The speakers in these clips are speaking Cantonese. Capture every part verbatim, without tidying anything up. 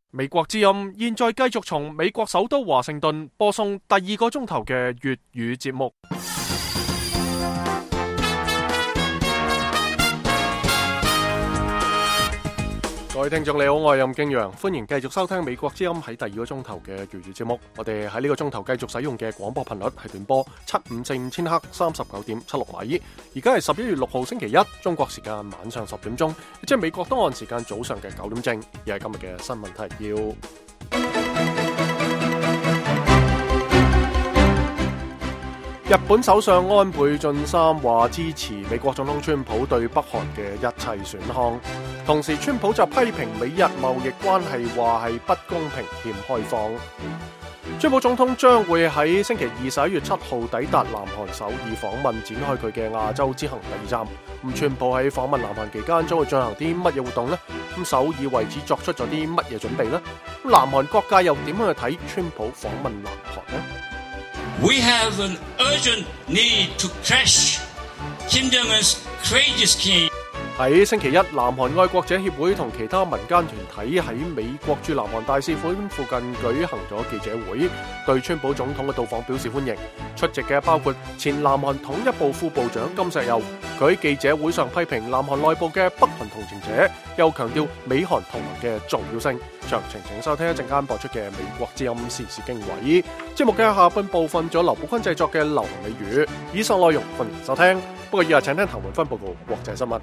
美國之音現在繼續從美國首都華盛頓播送第二個鐘頭嘅粵語節目。各位聽眾你好，我係任敬陽，歡迎繼續收聽美國之音喺第二個鐘頭嘅粵語節目。我哋喺呢個鐘頭繼續使用嘅廣播頻率係短波七五四五千赫三十九點七六米。而家係十一月六號星期一，中國時間晚上十點鐘，即係美國東岸時間早上嘅九點正。而係今日嘅新聞提要。日本首相安倍晉三話支持美國總統川普對北韓嘅一切選項，同時川普就批評美日貿易關係話係不公平欠開放。川普總統將會喺星期二十一月七號抵達南韓首爾訪問，展開佢嘅亞洲之行第二站。咁川普喺訪問南韓期間將會進行啲乜嘢活動呢？咁首爾為此作出咗啲乜嘢準備呢？咁南韓各界又點樣去睇川普訪問南韓呢？ We have an urgent need to crush Kim Jong-un's courageous king. 喺星期一，南韓愛國者協會同其他民間團體喺美國駐南韓大使館附近舉行咗記者會，對川普總統嘅到訪表示歡迎。出席嘅包括前南韓統一部副部長金錫佑，佢喺記者會上批評南韓內部嘅北韓同情者，又強調美韓同盟嘅重要性。詳情請收聽一陣間播出嘅美國之音時事經緯。節目嘅下半部分咗劉寶坤製作嘅流行美語，以上內容歡迎收聽。不過以下請聽譚文芬報告國際新聞。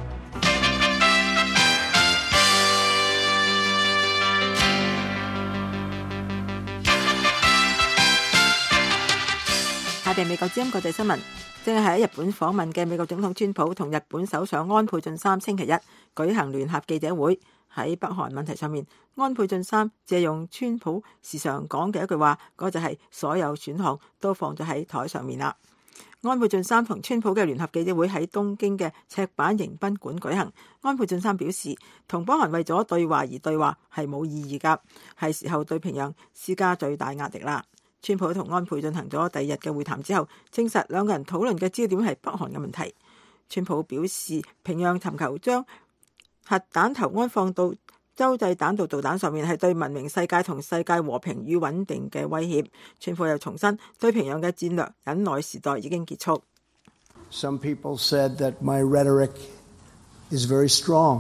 下地美國之音國際新聞，正係喺日本訪問嘅美國總統川普同日本首相安倍晉三星期一舉行聯合記者會。喺北韓問題上面，安倍晉三借用川普時常講嘅一句話，嗰就係所有選項都放咗喺台上面啦。安倍晉三同川普嘅聯合記者會喺東京嘅赤坂迎賓館舉行。安倍晉三表示，同北韓為咗對話而對話係冇意義㗎，係時候對平壤施加最大壓力啦。川普同安倍進行咗第二日嘅會談之後，證實兩個人討論嘅焦點係北韓嘅問題。川普表示，平壤尋求將核彈頭安放到洲際彈道導彈上面係對文明世界同世界和平與穩定嘅威脅。川普又重申，對平壤嘅戰略忍耐時代已經結束。 Some people said that my rhetoric is very strong,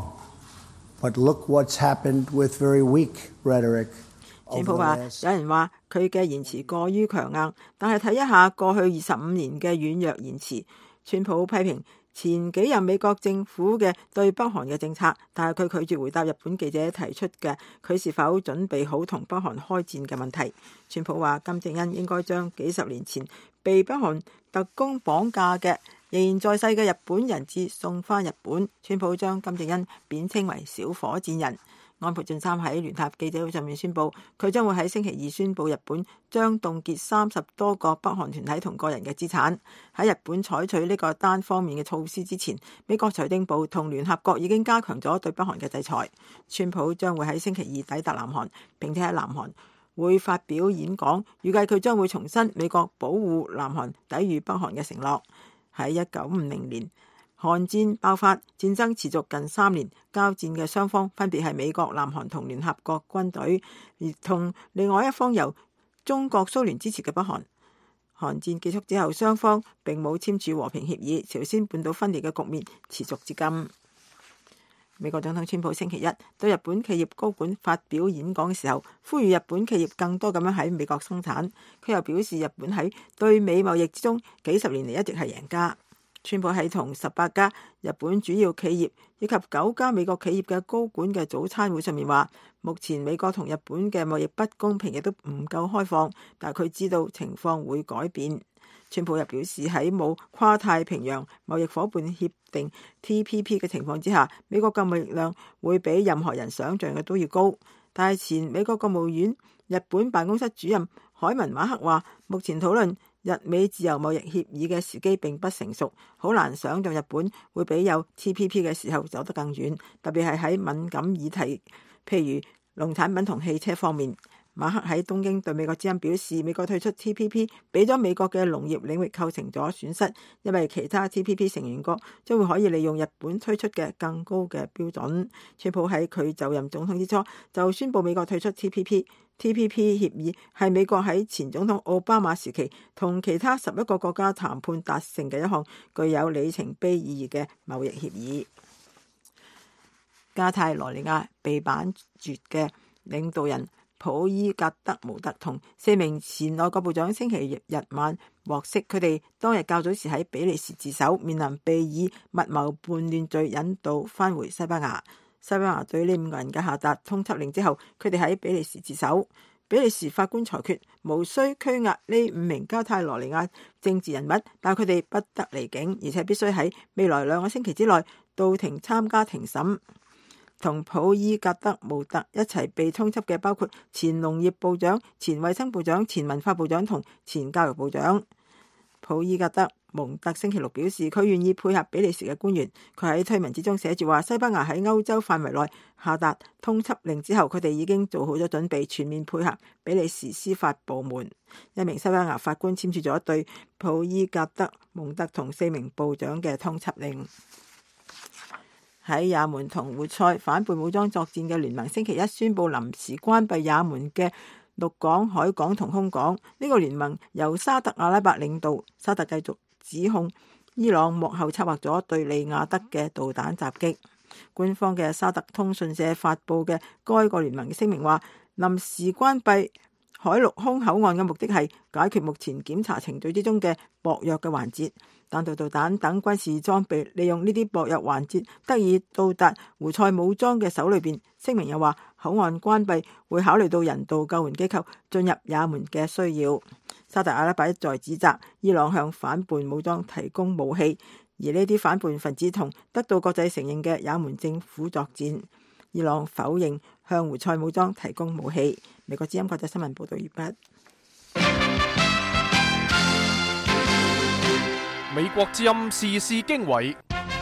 but look what's happened with very weak rhetoric. 川普話，有人話佢嘅言辭過於強硬，但係睇一下過去二十五年嘅軟弱言辭。川普批評前幾任美國政府嘅對北韓嘅政策，但係佢拒絕回答日本記者提出嘅佢是否準備好同北韓開戰嘅問題。川普話，金正恩應該將幾十年前被北韓特工綁架嘅仍然在世嘅日本人質送返日本。川普將金正恩貶稱為小火箭人。安倍晉三喺聯合記者會上面宣布，佢將會喺星期二宣布日本將凍結三十多個北韓團體同個人嘅資產。喺日本採取呢個單方面嘅措施之前，美國財政部同聯合國已經加強咗對北韓嘅制裁。川普將會喺星期二抵達南韓，並且喺南韓會發表演講，預計佢將會重申美國保護南韓、抵禦北韓嘅承諾。喺一九五零年，韓戰爆發，戰爭持續近三年，交戰嘅雙方分別係美國、南韓同聯合國軍隊，而同另外一方由中國蘇聯支持嘅北韓。韓戰結束之後，雙方並冇簽署和平協議，朝鮮半島分裂嘅局面持續至今。美國總統川普星期一對日本企業高管發表演講嘅時候，呼籲日本企業更多咁樣喺美國生產。佢又表示，日本喺對美貿易之中幾十年嚟一直係贏家。川普喺同十八家日本主要企業以及九家美國企業嘅高管嘅早餐會上面話，目前美國同日本嘅貿易不公平亦都唔夠開放，但係佢知道情況會改變。川普又表示，喺冇跨太平洋貿易夥伴協定 T P P 嘅情況之下，美國嘅貿易量會比任何人想象嘅都要高。但係前美國國務院日本辦公室主任海文馬克話，目前討論日美自由貿易協議嘅時機並不成熟，好難想像日本會比有 T P P 嘅時候走得更遠，特別係喺敏感議題，譬如農產品同汽車方面。 馬克喺東京對美國之音表示，美國退出 T P P 俾咗美國嘅農業領域構成咗損失，因為其他 T P P 成員國將會可以利用日本推出嘅更高嘅標準。川普喺佢就任總統之初就宣布美國退出 T P P。T P P 協議係美國喺前總統奧巴馬時期同其他十一個國家談判達成嘅一項具有里程碑意義嘅貿易協議。加泰羅尼亞被版絕嘅領導人普伊格德穆特同四名前內閣部長星期日晚獲釋，佢哋當日較早時喺比利時自首，面臨被以密謀叛亂罪引渡返回西班牙。西班牙對呢五個人嘅下達通緝令之後，佢哋喺比利時自首。比利時法官裁決無需拘押呢五名加泰羅尼亞政治人物，但佢哋不得離境，而且必須喺未來兩個星期之內到庭參加庭審。同普伊格德穆特一齊被通緝嘅包括前農業部長、前衛生部長、前文化部長同前教育部長。普伊格德蒙特星期六表示，佢願意配合比利時嘅官員。佢喺推文之中寫住話，西班牙喺歐洲範圍內下達通緝令之後，佢哋已經做好咗準備，全面配合比利時司法部門。一名西班牙法官簽署咗對普伊格德蒙特同四名部長嘅通緝令。喺也門同胡塞反叛武裝作戰嘅聯盟星期一宣布臨時關閉也門嘅陸港、海港同空港。呢個聯盟由沙特阿拉伯領導，沙特繼續指控伊朗幕後策劃咗對利雅得嘅導彈襲擊。官方嘅沙特通訊社發布嘅該個聯盟嘅聲明話，臨時關閉海陸空口岸嘅目的係解決目前檢查程序之中嘅薄弱嘅環節，彈道導彈等軍事裝備利用呢啲薄弱環節得以到達胡塞武裝嘅手裏邊。聲明又話，口岸關閉會考慮到人道救援機構進入也門嘅需要。沙特阿拉伯一再指責伊朗向反叛武裝提供武器，而呢啲反叛分子同得到國際承認嘅也門政府作戰。伊朗否認向胡塞武裝提供武器。美國之音國際新聞報道完畢。 美國之音時事經緯，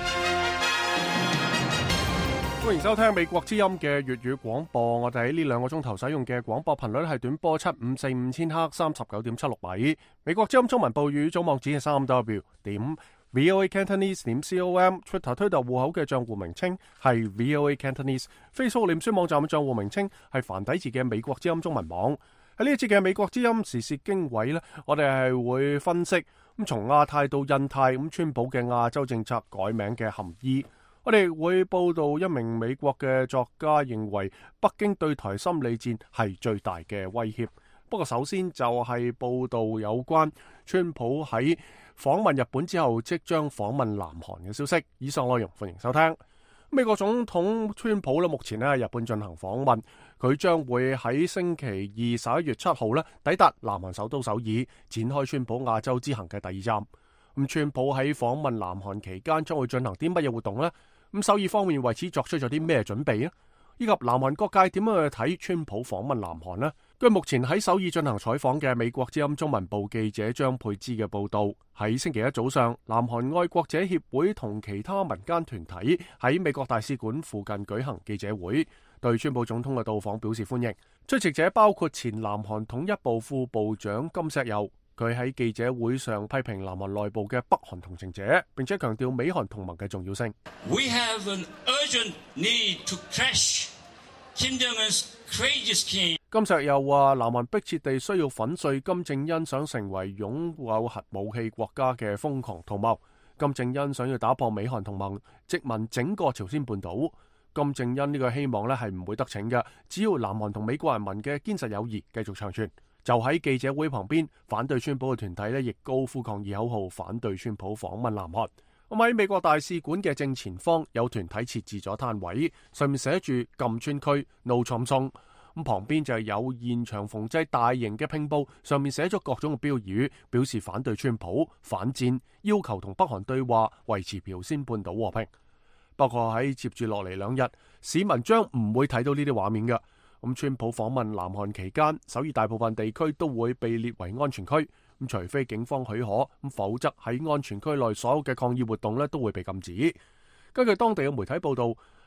歡迎收聽美國之音嘅粵語廣播。我哋喺呢兩個鐘頭使用嘅廣播頻率係短波七五四五千赫三十九點七六米。美國之音中文報語總網址係三 w 點 voa cantonese 點 com。Twitter 推特戶口嘅賬戶名稱係 voa cantonese。Facebook 臉書網站嘅賬戶名稱係繁體字嘅美國之音中文網。喺呢一節嘅美國之音時事經緯呢，我哋係會分析咁從亞太到印太咁川普嘅亞洲政策改名嘅含義。我哋會報道一名美國嘅作家認為北京對台心理戰係最大嘅威脅。不過首先就係報道有關川普喺訪問日本之後即將訪問南韓嘅消息。以上內容歡迎收聽。美國總統川普咧目前咧喺日本進行訪問，佢將會喺星期二十一月七號咧抵達南韓首都首爾，展開川普亞洲之行嘅第二站。咁川普喺訪問南韓期間將會進行啲乜嘢活動呢？咁首爾方面為此作出咗啲咩準備呢？以及南韓各界點樣去睇川普訪問南韓呢？據目前喺首爾進行採訪嘅美國之音中文部記者張佩芝嘅報道，喺星期一早上，南韓愛國者協會同其他民間團體喺美國大使館附近舉行記者會，對川普總統嘅到訪表示歡迎。出席者包括前南韓統一部副部長金錫佑，佢喺記者會上批評南韓內部嘅北韓同情者，並且強調美韓同盟嘅重要性。 We have an urgent need to crush Kim Jong-un's courageous king。 金錫佑話，南韓迫切地需要粉碎金正恩想成為擁有核武器國家嘅瘋狂圖謀。金正恩想要打破美韓同盟，殖民整個朝鮮半島。金正恩呢個希望咧係唔會得逞嘅，只要南韓同美國人民嘅堅實友誼繼續長存。就喺記者會旁邊，反對川普嘅團體咧亦高呼抗議口號，反對川普訪問南韓。咁喺美國大使館嘅正前方有團體設置咗攤位，上面寫住禁川區 No Trump Zone。咁旁邊就係有現場縫製大型嘅拼布，上面寫咗各種嘅標語，表示反對川普、反戰，要求同北韓對話，維持朝鮮半島和平。不過喺接住落嚟兩日，市民將唔會睇到呢啲畫面嘅。咁川普訪問南韓期間，首爾大部分地區都會被列為安全區。咁除非警方許可，咁否則喺安全區內所有嘅抗議活動咧都會被禁止。根據當地嘅媒體報道，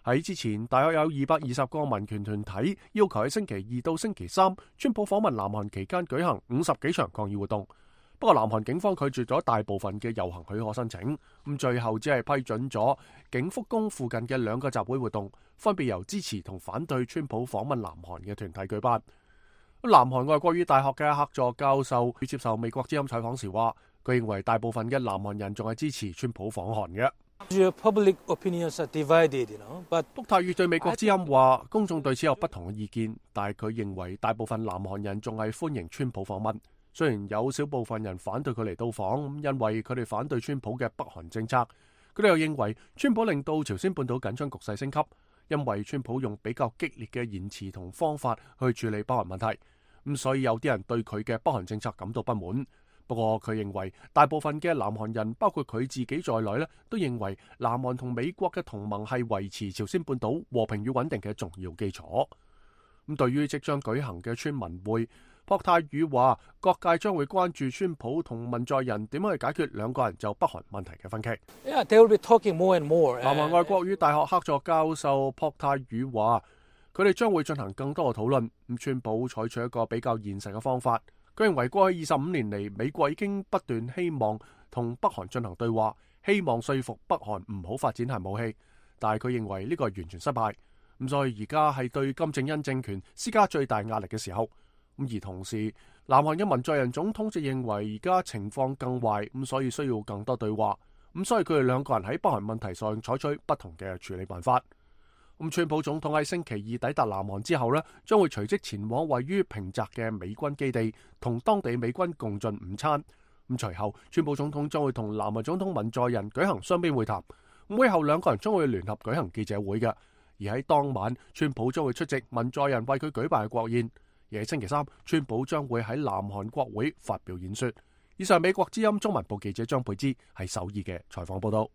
喺之前，大約有二百二十個民權團體要求喺星期二到星期三，川普訪問南韓期間舉行五十幾場抗議活動。不過南韓警方拒絕咗大部分嘅遊行許可申請，咁最後只係批准咗景福宮附近嘅兩個集會活動，分別由支持同反對川普訪問南韓嘅團體舉辦。南韓外國語大學嘅客座教授接受美國之音採訪時話，佢認為大部分嘅南韓人仲係支持川普訪韓嘅。 Public opinions are divided, you know, but 卜泰宇對美國之音話，公眾對此有不同嘅意見，但係佢認為大部分南韓人仲係歡迎川普訪問。雖然有少部分人反對佢嚟到訪，因為佢哋反對川普嘅北韓政策。佢哋又認為川普令到朝鮮半島緊張局勢升級，因為川普用比較激烈嘅言辭同方法去處理北韓問題。咁所以有啲人對佢嘅北韓政策感到不滿。不過佢認為大部分嘅南韓人，包括佢自己在內咧，都認為南韓同美國嘅同盟係維持朝鮮半島和平與穩定嘅重要基礎。咁對於即將舉行嘅川文會，朴泰宇話各界將會關注川普同文在寅點樣去解決兩個人就北韓問題嘅分歧。 Yeah, they will be talking more and more. 南韓外國語大學客座教授朴泰宇話，佢哋將會進行更多嘅討論。咁川普採取一個比較現實嘅方法。佢認為過去二十五年嚟，美國已經不斷希望同北韓進行對話，希望說服北韓唔好發展核武器，但係佢認為呢個係完全失敗。咁所以而家係對金正恩政權施加最大壓力嘅時候。咁而同時，南韓嘅文在寅總統就認為而家情況更壞，咁所以需要更多對話。咁所以佢哋兩個人喺北韓問題上採取不同嘅處理辦法。咁川普總統喺星期二抵達南韓之後呢，將會隨即前往位於平澤嘅美軍基地，同當地美軍共進午餐。咁隨後，川普總統將會同南韓總統文在寅舉行雙邊會談。咁會後兩個人將會聯合舉行記者會嘅。而喺當晚，川普將會出席文在寅為佢舉辦嘅國宴。而喺星期三，川普將會喺南韓國會發表演說。以上美國之音中文部記者張佩芝喺首爾嘅採訪報道。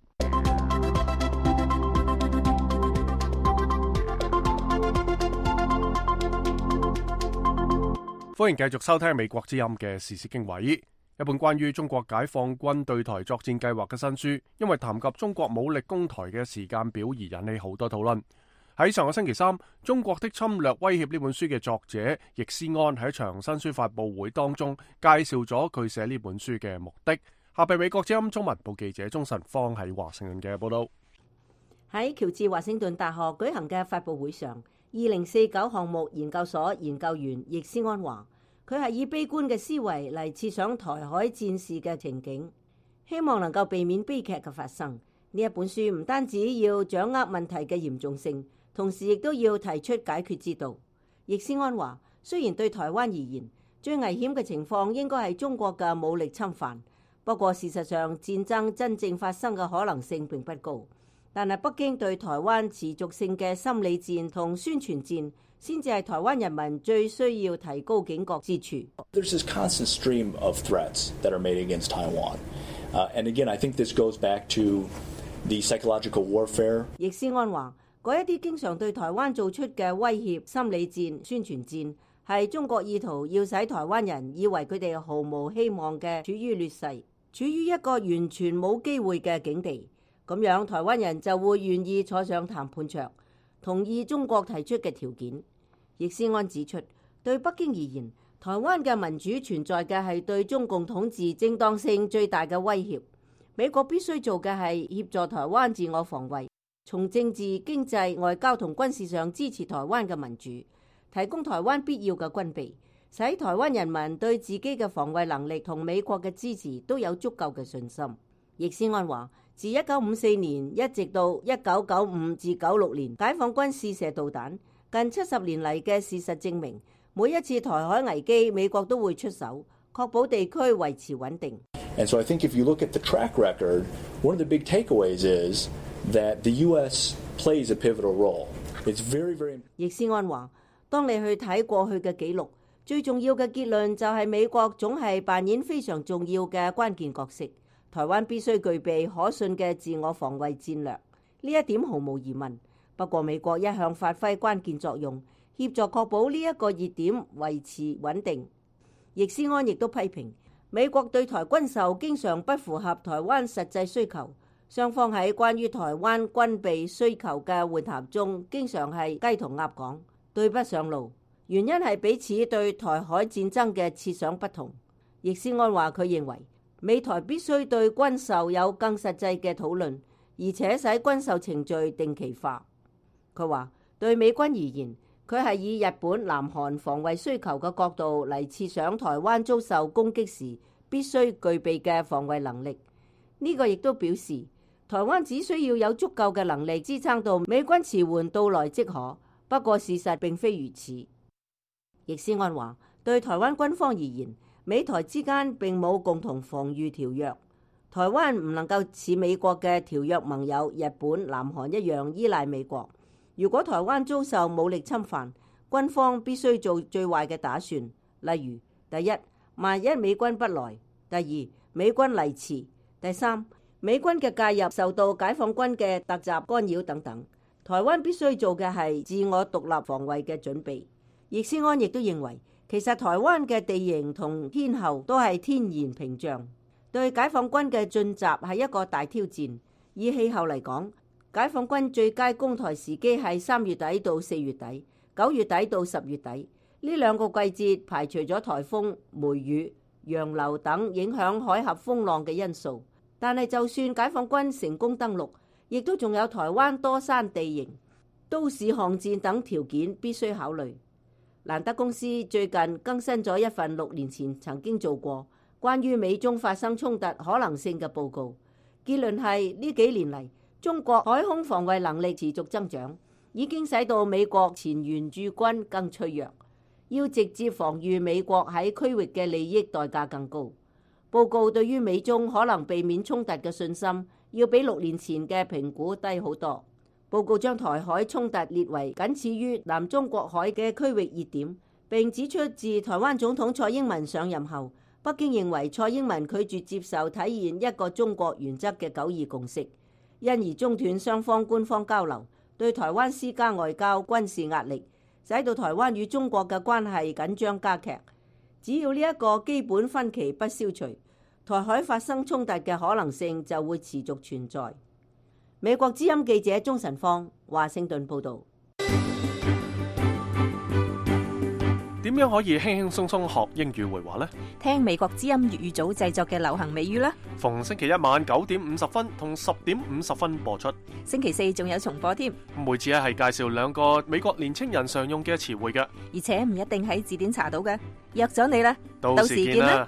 歡迎繼續收聽美國之音嘅時事經緯。一本關於中國解放軍對台作戰計劃嘅新書，因為談及中國武力攻台嘅時間表而引起好多討論。喺上個星期三，《中國的侵略威脅》呢本書嘅作者易思安喺一場新書發佈會當中介紹咗佢寫呢本書嘅目的。下邊美國之音中文部記者鍾晨芳喺華盛頓嘅報道。 喺喬治華盛頓大學舉行嘅發佈會上，二零四九項目研究所研究員易思安話，佢係以悲觀嘅思維嚟設想台海戰事嘅情景，希望能夠避免悲劇嘅發生。呢一本書唔單止要掌握問題嘅嚴重性，同時亦都要提出解決之道。易思安話，雖然對台灣而言，最危險嘅情況應該係中國嘅武力侵犯，不過事實上戰爭真正發生嘅可能性並不高。但係北京對台灣持續性嘅心理戰同宣傳戰，先至係台灣人民最需要提高警覺之處。 There's this constant stream of threats that are made against Taiwan. Uh, and again, I think this goes back to the psychological warfare. 易思安話，嗰一啲經常對台灣做出嘅威脅、心理戰、宣傳戰，係中國意圖要使台灣人以為佢哋毫無希望嘅，處於劣勢，處於一個完全冇機會嘅境地。咁樣台灣人就會願意坐上談判桌，同意中國提出嘅條件。易思安指出，對北京而言，台灣嘅民主存在嘅係對中共統治正當性最大嘅威脅。美國必須做嘅係協助台灣自我防衛，從政治、經濟、外交同軍事上支持台灣嘅民主，提供台灣必要嘅軍備，使台灣人民對自己嘅防衛能力同美國嘅支持都有足夠嘅信心。易思安話，自一九五四年一直到一九九五至九六年，解放軍試射導彈，近七十年嚟嘅事實證明，每一次台海危機，美國都會出手，確保地區維持穩定。 And so I think if you look at the track record, one of the big takeaways is that the U S plays a pivotal role. It's very, very. 易思安話，當你去睇過去嘅記錄，最重要嘅結論就係美國總係扮演非常重要嘅關鍵角色。台灣必須具備可信嘅自我防衛戰略，呢一點毫無疑問。不過美國一向發揮關鍵作用，協助確保呢一個熱點維持穩定。易思安亦都批評美國對台軍售經常不符合台灣實際需求， 雙方喺關於台灣軍備需求嘅會談中，經常係雞同鴨講，對不上路。原因係彼此對台海戰爭嘅設想不同。易思安話佢認為美台必須對軍售有更實際嘅討論，而且使軍售程序定期化。佢話對美軍而言，佢係以日本、南韓防衛需求嘅角度嚟設想台灣遭受攻擊時必須具備嘅防衛能力。呢個亦都表示台灣只需要有足夠嘅能力支撐到美軍遲緩到來即可。不過事實並非如此。易思安話對台灣軍方而言，美台之間並冇共同防禦條約，台灣唔能夠似美國嘅條約盟友日本、南韓一樣依賴美國。如果台灣遭受武力侵犯，軍方必須做最壞嘅打算，例如第一，萬一美軍不來；第二，美軍嚟遲；第三，美軍嘅介入受到解放軍嘅突襲干擾等等。台灣必須做嘅係自我獨立防衛嘅準備。易思安亦都認為，其實台灣嘅地形同天候都係天然屏障，對解放軍嘅進襲係一個大挑戰。以氣候嚟講，解放軍最佳攻台時機係三月底到四月底，九月底到十月底。呢兩個季節排除咗颱風、梅雨、洋流等影響海峽風浪嘅因素，但係就算解放軍成功登陸，亦都仲有台灣多山地形、都市巷戰等條件必須考慮。蘭德公司最近更新咗一份六年前曾經做過關於美中發生衝突可能性嘅報告，結論係呢幾年嚟，中國海空防衛能力持續增長，已經使到美國前援駐軍更脆弱，要直接防禦美國喺區域嘅利益代價更高。報告對於美中可能避免衝突嘅信心，要比六年前嘅評估低好多。報告將台海衝突列為僅次於南中國海嘅區域熱點，並指出自台灣總統蔡英文上任後，北京認為蔡英文拒絕接受體現一個中國原則嘅九二共識，因而中斷雙方官方交流，對台灣施加外交軍事壓力，使到台灣與中國嘅關係緊張加劇。只要呢一個基本分歧不消除，台海發生衝突嘅可能性就會持續存在。美國之音記者鍾晨芳，華盛頓報導。 點樣可以輕輕鬆鬆學英語會話呢？ 聽美國之音粵語組製作嘅流行美語啦。 逢星期一晚九點五十分同十點五十分播出。 星期四仲有重播添。 每次係介紹兩個美國年青人常用嘅詞彙嘅， 而且唔一定喺字典查到嘅。約咗你啦， 到時見啦。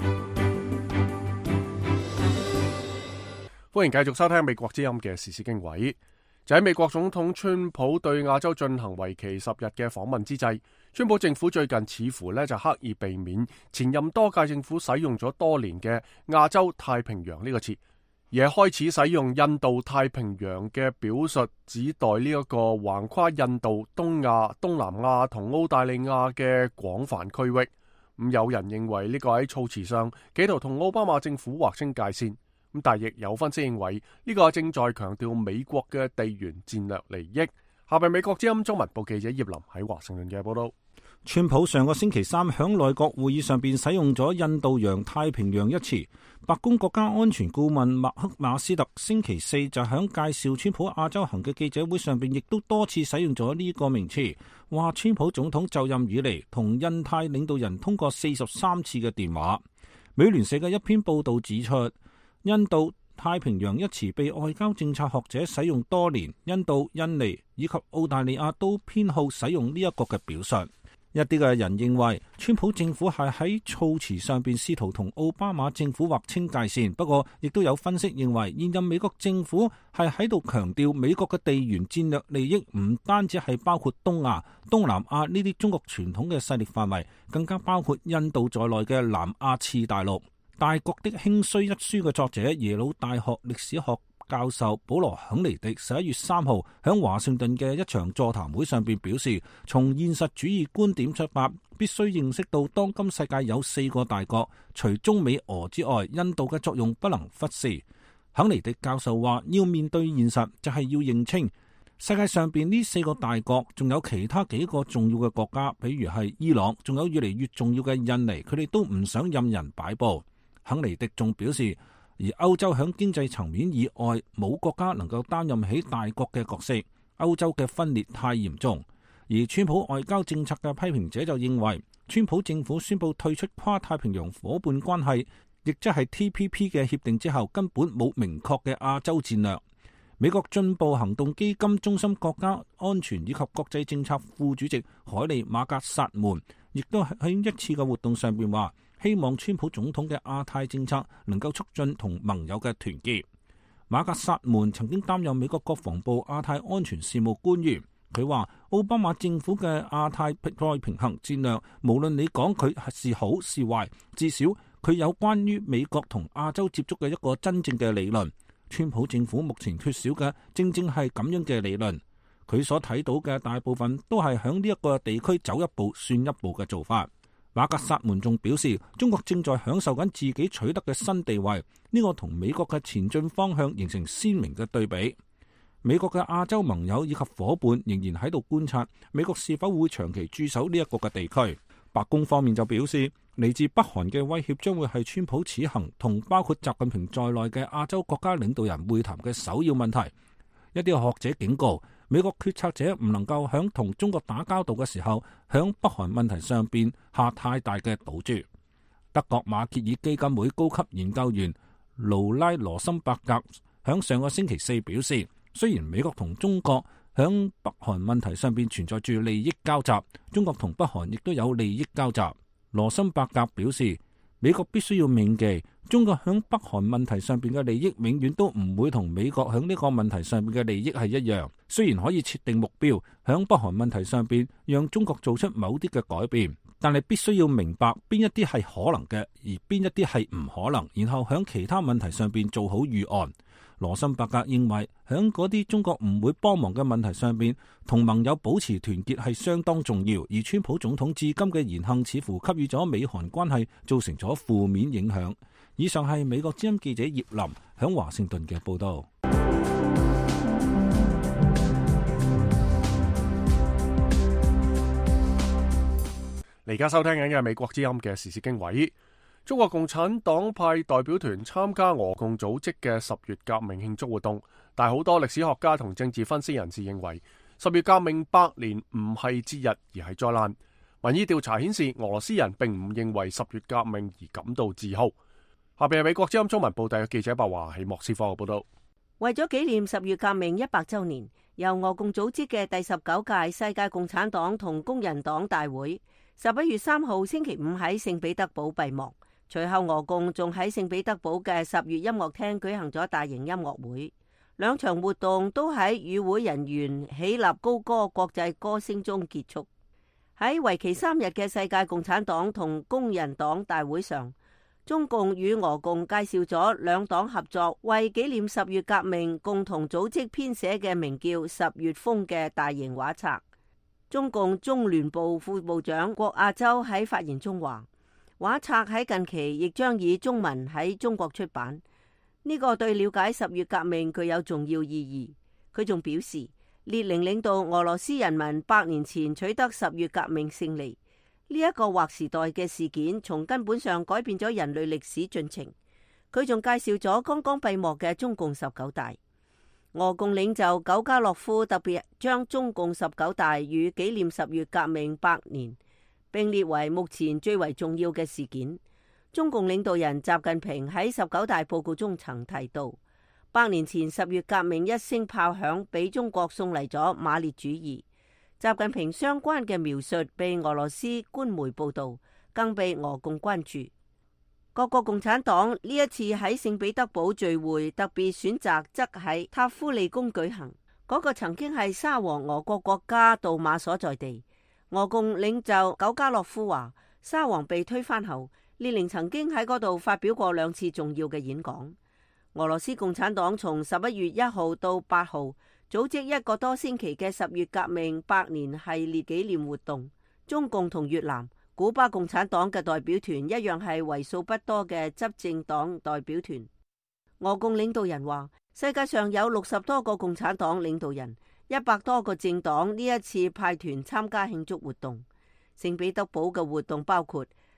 歡迎繼續收聽美國之音嘅時事經緯。就喺美國總統川普對亞洲進行為期十日嘅訪問之際，川普政府最近似乎咧就刻意避免前任多屆政府使用咗多年嘅亞洲太平洋呢個詞，而係開始使用印度太平洋嘅表述，指代呢一個橫跨印度、東亞、東南亞同澳大利亞嘅廣泛區域。咁有人認為呢個喺措辭上企圖同奧巴馬政府劃清界線。咁但亦有分析認為呢個正在強調美國嘅地緣戰略利益。下邊美國之音中文部記者葉林喺華盛頓嘅報道。 川普上個星期三響內閣會議上邊使用咗印度洋太平洋一詞，白宮國家安全顧問麥克馬斯特星期四就響介紹川普亞洲行嘅記者會上邊，亦都多次使用咗呢個名詞，話川普總統就任以嚟同印太領導人通過四十三次嘅電話。美聯社嘅一篇報道指出，印度太平洋一詞被外交政策學者使用多年，印度、印尼以及澳大利亞都偏好使用呢一個嘅表述。一啲嘅人認為，川普政府係喺措辭上邊試圖同奧巴馬政府劃清界線，不過亦都有分析認為，現任美國政府係喺度強調美國嘅地緣戰略利益唔單止係包括東亞、東南亞呢啲中國傳統嘅勢力範圍，更加包括印度在內嘅南亞次大陸。大國的興衰一書嘅作者耶魯大學歷史學教授保羅肯尼迪十一月三號喺華盛頓嘅一場座談會上邊表示，從現實主義觀點出發，必須認識到當今世界有四個大國，除中美俄之外，印度嘅作用不能忽視。肯尼迪教授話，要面對現實就係要認清世界上邊呢四個大國仲有其他幾個重要嘅國家，比如係伊朗，仲有越嚟越重要嘅印尼，佢哋都唔想任人擺布。肯尼迪仲表示， 而歐洲響經濟層面以外，冇國家能夠擔任起大國嘅角色。歐洲嘅分裂太嚴重。而川普外交政策嘅批評者就認為，川普政府宣布退出跨太平洋夥伴關係，亦即係 T P P 嘅協定之後，根本冇明確嘅亞洲戰略。美國進步行動基金中心國家安全以及國際政策副主席海利馬格薩門，亦都喺一次嘅活動上邊話，希望川普總統嘅亞太政策能夠促進同盟友嘅團結。馬格薩門曾經擔任美國國防部亞太安全事務官員，佢話奧巴馬政府嘅亞太再平衡戰略，無論你講佢是好是壞，至少佢有關於美國同亞洲接觸嘅一個真正嘅理論。川普政府目前缺少嘅正正係咁樣嘅理論，佢所睇到嘅大部分都係響呢一個地區走一步算一步嘅做法。馬格薩門仲表示，中國正在享受緊自己取得嘅新地位，呢個同美國嘅前進方向形成鮮明嘅對比。美國嘅亞洲盟友以及伙伴仍然喺度觀察美國是否會長期駐守呢一個嘅地區。白宮方面就表示，嚟自北韓嘅威脅將會係川普此行同包括習近平在內嘅亞洲國家領導人會談嘅首要問題。一啲學者警告，美國決策者唔能夠響同中國打交道嘅時候，響北韓問題上邊下太大嘅賭注。德國馬歇爾基金會高級研究員盧拉羅森伯格響上個星期四表示，雖然美國同中國響北韓問題上邊存在住利益交集，中國同北韓亦都有利益交集。羅森伯格表示，美國必須要銘記，中國響北韓問題上邊嘅利益永遠都唔會同美國響呢個問題上邊嘅利益係一樣。雖然可以設定目標響北韓問題上邊讓中國做出某啲嘅改變，但係必須要明白邊一啲係可能嘅，而邊一啲係唔可能，然後響其他問題上邊做好預案。羅森伯格認為，響嗰啲中國唔會幫忙嘅問題上邊，同盟友保持團結係相當重要。而川普總統至今嘅言行似乎給予咗美韓關係造成咗負面影響。以上係美國之音記者葉林響華盛頓嘅報道。 你而家收聽緊嘅係美國之音嘅時事經緯。中國共產黨派代表團參加俄共組織嘅十月革命慶祝活動，但好多歷史學家同政治分析人士認為，十月革命百年唔係節日而係災難。民意調查顯示，俄羅斯人並唔認為十月革命而感到自豪。下邊係美國之音中文部第嘅記者白華喺莫斯科嘅報道。 為咗紀念十月革命一百週年，由俄共組織嘅第十九屆世界共產黨同工人黨大會，十一月三號星期五喺聖彼得堡閉幕。隨後俄共仲喺聖彼得堡嘅十月音樂廳舉行咗大型音樂會，兩場活動都喺與會人員起立高歌國際歌聲中結束。喺為期三日嘅世界共產黨同工人黨大會上，中共與俄共介紹咗兩黨合作為紀念十月革命共同組織編寫嘅名叫《十月風》嘅大型畫冊。中共中聯部副部長郭亞洲喺發言中話，畫冊喺近期亦將以中文喺中國出版，呢個對了解十月革命具有重要意義。佢仲表示，列寧領導俄羅斯人民百年前取得十月革命勝利，呢一個劃時代嘅事件，從根本上改變咗人類歷史進程。佢仲介紹咗剛剛閉幕嘅中共十九大。俄共領袖久加洛夫特別將中共十九大與紀念十月革命百年並列為目前最為重要嘅事件。中共領導人習近平喺十九大報告中曾提到，百年前十月革命一聲炮響，俾中國送嚟咗馬列主義。習近平相關嘅描述被俄羅斯官媒報道，更被俄共關注。各個共產黨呢一次喺聖彼得堡聚會，特別選擇則喺塔夫利宮舉行，嗰、那個曾經係沙皇俄國國家杜馬所在地。俄共領袖久加洛夫話，沙皇被推翻後，列寧曾經喺嗰度發表過兩次重要嘅演講。俄羅斯共產黨從十一月一號到八號組織一個多星期嘅十月革命百年系列紀念活動。中共同越南、古巴共產黨嘅代表團一樣係為數不多嘅執政黨代表團。俄共領導人話，世界上有六十多個共產黨領導人，一百多個政黨呢一次派團參加慶祝活動。聖彼得堡嘅活動包括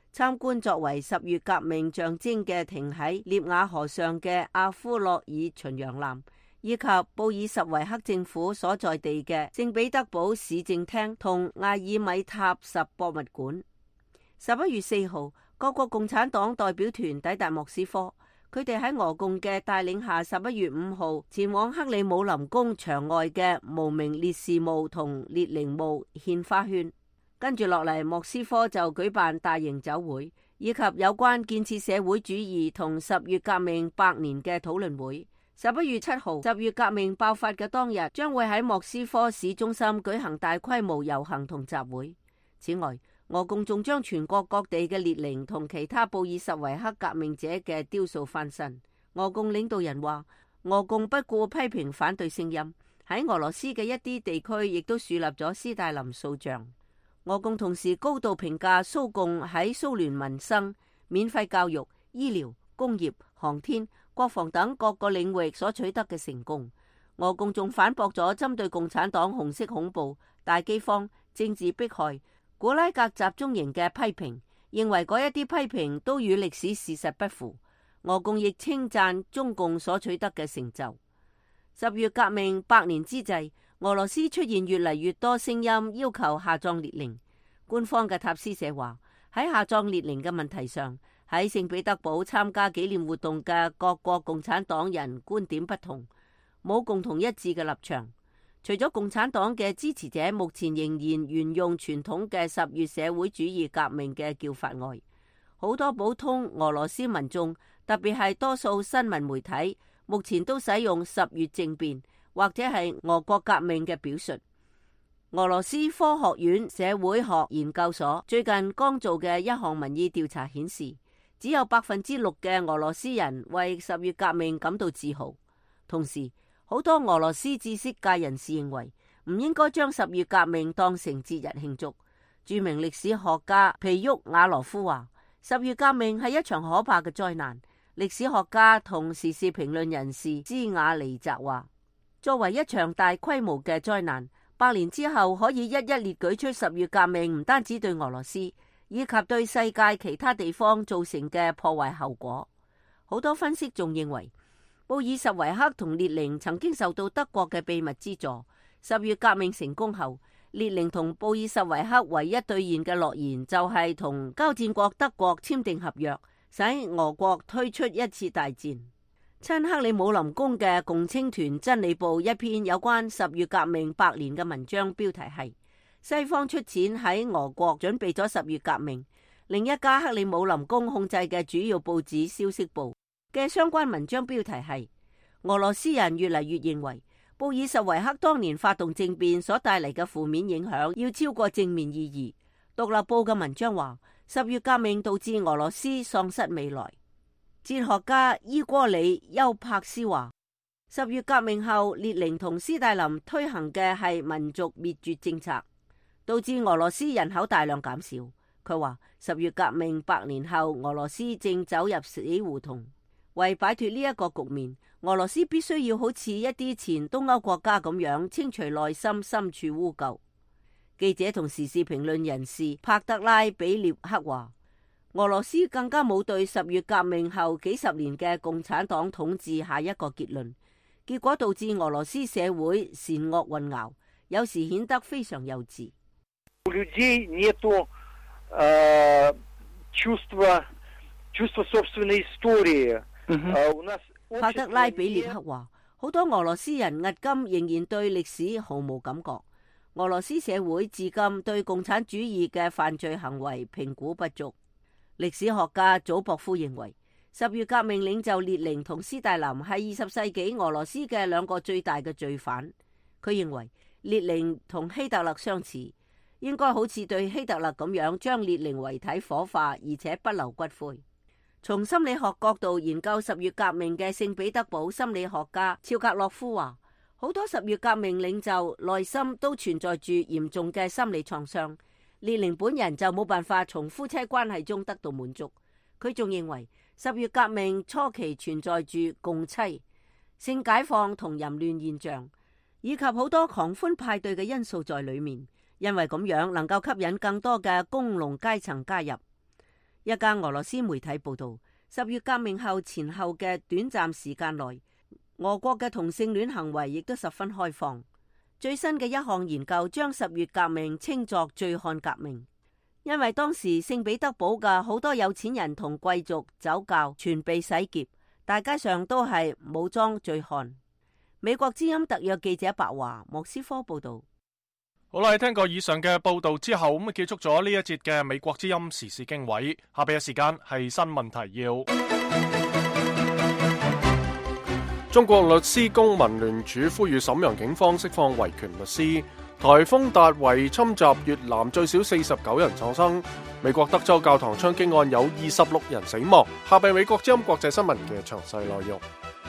參觀作為十月革命象徵嘅停喺涅瓦河上嘅阿夫洛爾巡洋艦，以及布爾什維克政府所在地嘅聖彼得堡市政廳同艾爾米塔什博物館。十一月四號，各國共產黨代表團抵達莫斯科，佢哋喺俄共嘅帶領下，十一月五號前往克里姆林宮牆外嘅無名烈士墓同列寧墓獻花圈。跟住落嚟，莫斯科就舉辦大型酒會，以及有關建設社會主義同十月革命百年嘅討論會。十一月七號，十月革命爆發嘅當日，將會喺莫斯科市中心舉行大規模遊行同集會。此外，俄共仲將全國各地嘅列寧同其他布爾什維克革命者嘅雕塑翻新。俄共領導人話，俄共不顧批評反對聲音，喺俄羅斯嘅一啲地區亦都樹立咗斯大林塑像。俄共同時高度評價蘇共喺蘇聯民生、免費教育、醫療、工業、航天、國防等各個領域所取得嘅成功。俄共仲反駁咗針對共產黨紅色恐怖、大饑荒、政治迫害、古拉格集中營嘅批評，認為嗰一啲批評都與歷史事實不符。俄共亦稱讚中共所取得嘅成就。十月革命百年之際，俄羅斯出現越嚟越多聲音要求下葬列寧。官方嘅塔斯社話，喺下葬列寧嘅問題上，喺聖彼得堡參加紀念活動嘅各國共產黨人觀點不同，冇共同一致嘅立場。除咗共產黨嘅支持者目前仍然沿用傳統嘅十月社會主義革命嘅叫法外，好多普通俄羅斯民眾，特別係多數新聞媒體，目前都使用十月政變或者係俄國革命嘅表述。俄羅斯科學院社會學研究所最近剛做嘅一項民意調查顯示，只有百分之六嘅俄羅斯人為十月革命感到自豪。同時，好多俄羅斯知識界人士認為唔應該將十月革命當成節日慶祝。著名歷史學家皮沃瓦羅夫話，十月革命係一場可怕嘅災難。歷史學家同時事評論人士茲瓦尼澤話，作為一場大規模嘅災難，百年之後可以一一列舉出十月革命唔單止對俄羅斯，以及對世界其他地方造成嘅破壞後果。好多分析仲認為，布爾什維克同列寧曾經受到德國嘅秘密資助。十月革命成功後，列寧同布爾什維克唯一兌現嘅諾言就係同交戰國德國簽訂合約，使俄國推出一次大戰。親克里姆林宮嘅共青團真理報一篇有關十月革命百年嘅文章，標題係西方出錢喺俄國準備咗十月革命。另一家克里姆林宮控制嘅主要報紙消息報嘅相關文章標題係俄羅斯人越嚟越認為布爾什維克當年發動政變所帶嚟嘅負面影響要超過正面意義。獨立報嘅文章話，十月革命導致俄羅斯喪失未來。哲學家伊戈里丘柏斯話，十月革命後列寧同斯大林推行嘅係民族滅絕政策，導致俄羅斯人口大量減少。佢話十月革命百年後，俄羅斯正走入死胡同。為擺脫呢一個局面，俄羅斯必須要好似一啲前東歐國家咁樣清除內心深處污垢。記者同時事評論人士帕德拉比列克話，俄羅斯更加冇對十月革命後幾十年嘅共產黨統治下一個結論，結果導致俄羅斯社會善惡混淆，有時顯得非常幼稚。帕德拉比列克話，好多俄羅斯人至今仍然對歷史毫無感覺。俄羅斯社會至今對共產主義嘅犯罪行為評估不足。歷史學家祖博夫認為，十月革命領袖列寧同斯大林係二十世紀俄羅斯嘅兩個最大嘅罪犯。佢認為列寧同希特勒相似，應該好似對希特勒咁樣將列寧遺體火化，而且不留骨灰。從心理學角度研究十月革命嘅聖彼得堡心理學家肖格洛夫話，好多十月革命領袖內心都存在住嚴重嘅心理創傷。列寧本人就冇辦法從夫妻關係中得到滿足。佢仲認為十月革命初期存在住共妻、性解放同淫亂現象，以及好多狂歡派對嘅因素在裏面，因為咁樣能夠吸引更多嘅工農階層加入。 一家俄羅斯媒體報道，十月革命後前後嘅短暫時間內，俄國嘅同性戀行為亦都十分開放。最新嘅一項研究將十月革命稱作醉漢革命，因為當時聖彼得堡嘅好多有錢人同貴族酒窖全被洗劫，大街上都係武裝醉漢。美國之音特約記者白華莫斯科報道。 好啦，聽過以上嘅報道之後，咁啊結束咗呢一節嘅美國之音時事經緯。下邊嘅時間係新聞提要。中國律師公民聯署呼籲瀋陽警方釋放維權律師。颱風達維侵襲越南，最少四十九人喪生。美國德州教堂槍擊案有二十六人死亡。下邊美國之音國際新聞嘅詳細內容。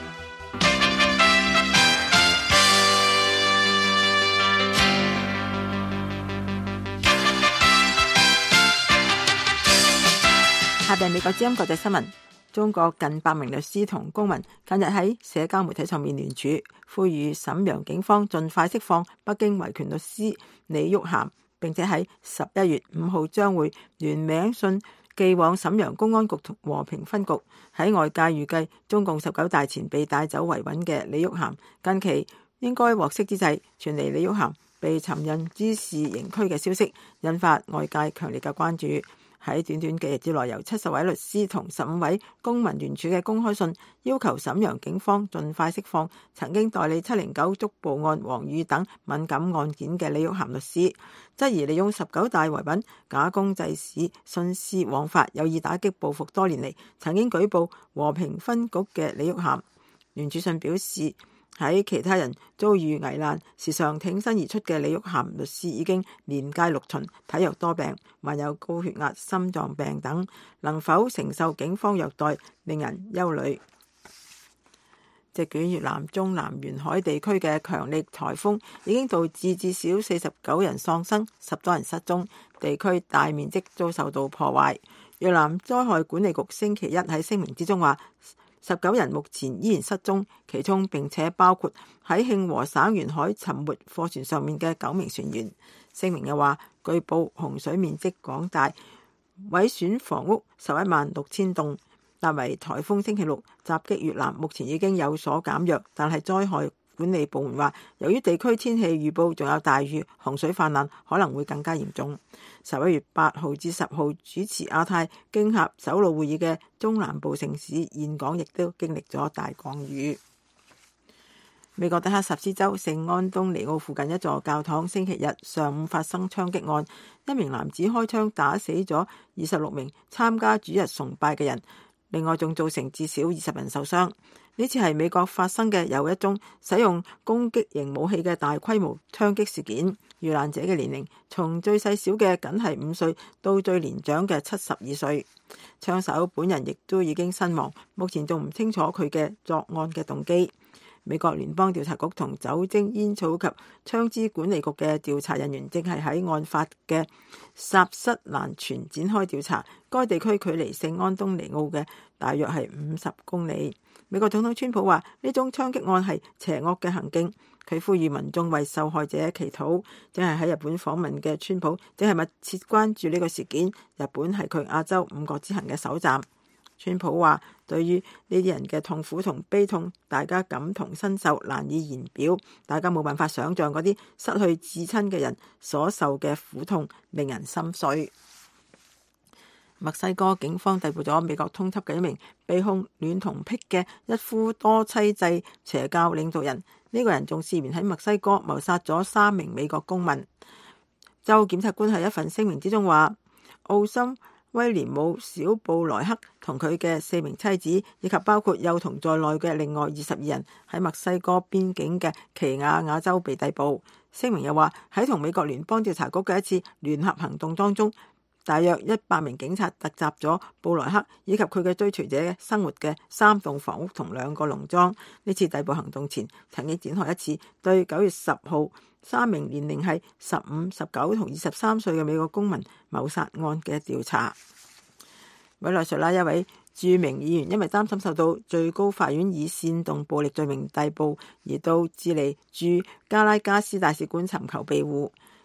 下邊美國之音國際新聞。中國近百名律師同公民近日喺社交媒體上面聯署，呼籲瀋陽警方盡快釋放北京維權律師李玉涵，並且喺十一月五號將會聯名信寄往瀋陽公安局和平分局。喺外界預計中共十九大前被帶走維穩嘅李玉涵，近期應該獲釋之際，傳嚟李玉涵被尋釁滋事刑拘嘅消息，引發外界強烈嘅關注。喺短短幾日之內，由七十位律師同十五位公民聯署嘅公開信，要求瀋陽警方盡快釋放曾經代理七零九觸暴案、黃宇等敏感案件嘅李玉涵律師，質疑利用十九大維穩、假公濟私、徇私枉法，有意打擊報復多年嚟曾經舉報和平分局嘅李玉涵。聯署信表示，喺其他人遭遇危難時常挺身而出嘅李玉涵律師已經年屆六旬，體弱多病，患有高血壓、心臟病等，能否承受警方虐待令人憂慮。席捲越南中南沿海地區嘅強力颱風已經導致至少四十九人喪生，十多人失蹤，地區大面積遭受到破壞。越南災害管理局星期一喺聲明之中話，十九人目前依然失蹤，其中並且包括喺慶和省沿海沉沒貨船上面嘅九名船員。聲明又話，據報洪水面積廣大，毀損房屋十一萬六千棟。達維颱風星期六襲擊越南，目前已經有所減弱，但係災害管理部門話，由於地區天氣預報仲有大雨，洪水泛濫可能會更加嚴重。十一月八號至十號主持亞太經合首腦會議嘅中南部城市峴港亦都經歷咗大降雨。美國德克薩斯州聖安東尼奧附近一座教堂星期日上午發生槍擊案，一名男子開槍打死咗二十六名參加主日崇拜嘅人，另外仲造成至少二十人受傷。呢次係美國發生嘅又一宗使用攻擊型武器嘅大規模槍擊事件。遇難者嘅年齡從最細小嘅僅係五歲到最年長嘅七十二歲。槍手本人亦都已經身亡，目前仲唔清楚佢嘅作案嘅動機。美國聯邦調查局同酒精、煙草及槍支管理局嘅調查人員正係喺案發嘅薩瑟蘭泉展開調查。該地區距離聖安東尼奧嘅大約係五十公里。美國總統川普話，呢種槍擊案係邪惡嘅行徑，佢呼籲民眾為受害者祈禱。正係喺日本訪問嘅川普正係密切關注呢個事件。日本係佢亞洲五國之行嘅首站。川普話，對於呢啲人嘅痛苦同悲痛，大家感同身受，難以言表。大家冇辦法想象嗰啲失去至親嘅人所受嘅苦痛，令人心碎。墨西哥警方逮捕咗美國通緝嘅一名被控戀童癖嘅一夫多妻制邪教領導人。呢、這個人仲涉嫌喺墨西哥謀殺咗三名美國公民。州檢察官喺一份聲明之中話，奧森威廉姆小布萊克同佢嘅四名妻子，以及包括幼童在內嘅另外二十二人喺墨西哥邊境嘅奇亞亞州被逮捕。聲明又話，喺同美國聯邦調查局嘅一次聯合行動當中，大約一百名警察突襲咗布萊克以及佢嘅追隨者生活嘅三棟房屋同兩個農莊。呢次逮捕行動前，曾經展開一次對九月十號三名年齡係十五、十九同二十三歲嘅美國公民謀殺案嘅調查。委內瑞拉一位著名議員因為擔心受到最高法院以煽動暴力罪名逮捕，而到智利駐加拉加斯大使館尋求庇護。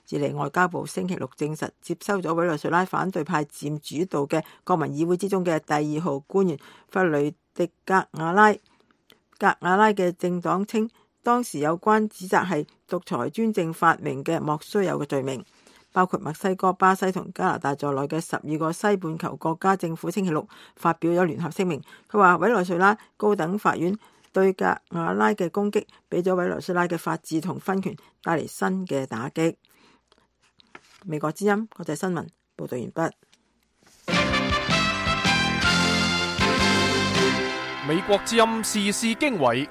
智利外交部星期六證實接收咗委內瑞拉反對派佔主導嘅國民議會之中嘅第二號官員弗雷迪格瓦拉。格瓦拉嘅政黨稱，當時有關指責係獨裁專政發明嘅莫須有嘅罪名。包括墨西哥、巴西同加拿大在內嘅十二個西半球國家政府星期六發表咗聯合聲明，佢話委內瑞拉高等法院對格瓦拉嘅攻擊，俾咗委內瑞拉嘅法治同分權帶嚟新嘅打擊。美國之音國際新聞報道完畢。 美國之音時事經緯。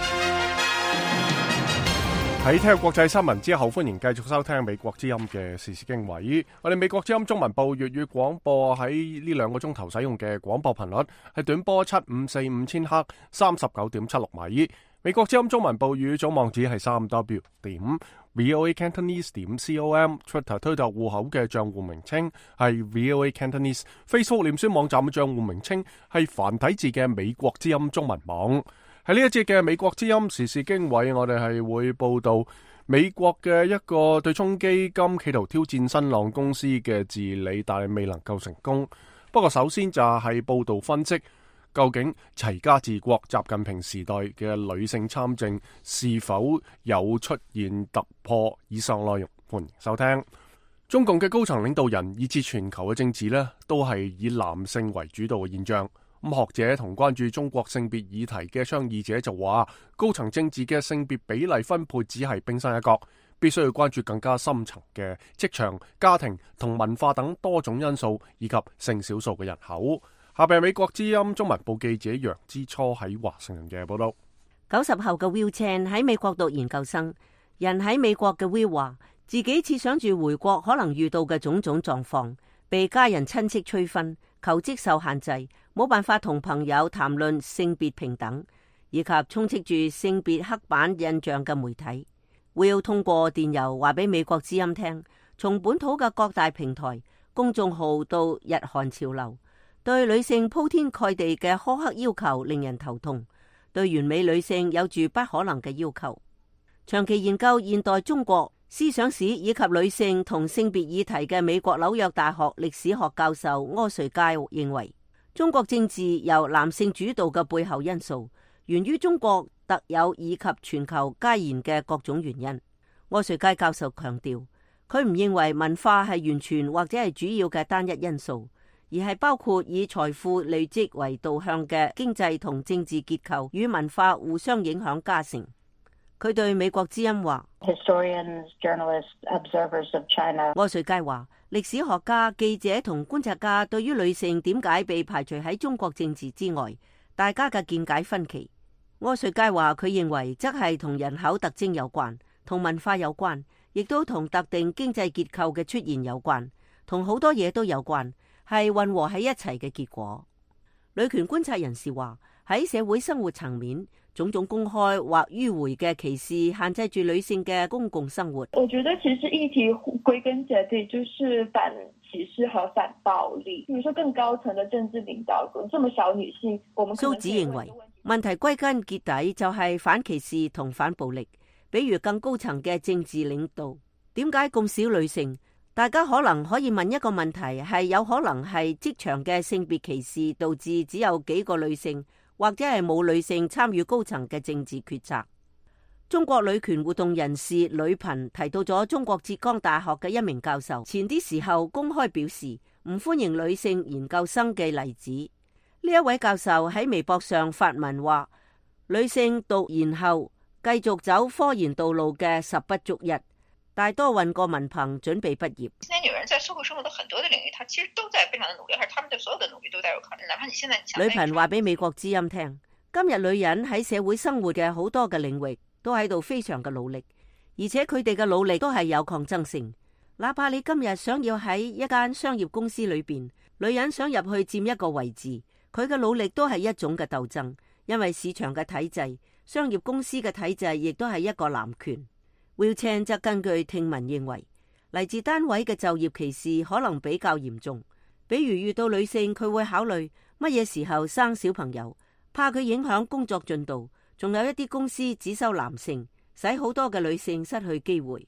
喺聽國際新聞之後，歡迎繼續收聽美國之音嘅時事經緯。我哋美國之音中文部粵語廣播喺呢兩個鐘頭使用嘅廣播頻率係短波七五四五千赫，三十九點七六米。美國之音中文部語總網址係三 w 點 voa cantonese 點 com，Twitter 推特戶口嘅賬戶名稱係 voa cantonese，Facebook 臉書網站嘅賬戶名稱係繁體字嘅美國之音中文網。喺呢一節嘅美國之音時事經緯，我哋係會報道美國嘅一個對沖基金企圖挑戰新浪公司嘅治理，但係未能夠成功。不過首先就係報道分析，究竟齊家治國習近平時代嘅女性參政是否有出現突破？以上內容歡迎收聽。中共嘅高層領導人以至全球嘅政治呢，都係以男性為主導嘅現象。咁學者同關注中國性別議題嘅倡議者就話，高層政治嘅性別比例分配只係冰山一角，必須要關注更加深層嘅職場、家庭同文化等多種因素，以及性少數嘅人口。下邊係美國之音中文部記者楊之初喺華盛頓嘅報道。 九十後嘅 Will Chan 喺美國讀研究生，人喺美國嘅 Will 話，自己設想住回國可能遇到嘅種種狀況，被家人親戚催婚，求職受限制，冇辦法同朋友談論性別平等，以及充斥住性別刻板印象嘅媒體。Will 通過電郵話俾美國之音聽，從本土嘅各大平台、公眾號到日韓潮流，對女性鋪天蓋地嘅苛刻要求令人頭痛，對完美女性有住不可能嘅要求。長期研究現代中國思想史以及女性同性別議題嘅美國紐約大學歷史學教授柯瑞佳認為，中國政治由男性主導嘅背後因素，源於中國特有以及全球皆然嘅各種原因。柯瑞佳教授強調，佢唔認為文化係完全或者係主要嘅單一因素，而係包括以財富累積為導向嘅經濟同政治結構與文化互相影響加成。佢對美國之音話， Historians, journalists, observers of China. 柯瑞佳話，歷史學家、記者同觀察家對於女性點解被排除喺中國政治之外，大家嘅見解分歧。柯瑞佳話，佢認為則係同人口特徵有關，同文化有關，亦都同特定經濟結構嘅出現有關，同好多嘢都有關，係混合喺一齊嘅結果。女權觀察人士話，喺社會生活層面，種種公開或迂迴嘅歧視限制住女性嘅公共生活。 我覺得其實議題歸根結底就是反歧視和反暴力。比如說更高層的政治領導，這麼小女性，我們蘇子認為問題歸根結底就係反歧視同反暴力。比如更高層嘅政治領導，點解咁少女性？大家可能可以問一個問題，係有可能係職場嘅性別歧視導致只有幾個女性，或者係冇女性參與高層嘅政治決策。中國女權活動人士呂頻提到咗中國浙江大學嘅一名教授，前啲時候公開表示唔歡迎女性研究生嘅例子。呢一位教授喺微博上發文話，女性讀研後繼續走科研道路嘅十不足一，大多混過文憑準備畢業。 現在女人在社會生活的很多的領域，她其實都在非常的努力，而他們的所有的努力都帶有考慮。哪怕你現在呂頻話俾美國之音聽，今日女人喺社會生活嘅好多嘅領域都喺度非常嘅努力，而且佢哋嘅努力都係有抗爭性。哪怕你今日想要喺一間商業公司裏邊，女人想入去佔一個位置，佢嘅努力都係一種嘅鬥爭，因為市場嘅體制、商業公司嘅體制亦都係一個男權。Will Chan 則根據聽聞認為，嚟自單位嘅就業歧視可能比較嚴重，比如遇到女性，佢會考慮乜嘢時候生小朋友，怕佢影響工作進度，仲有一啲公司只收男性，使好多嘅女性失去機會。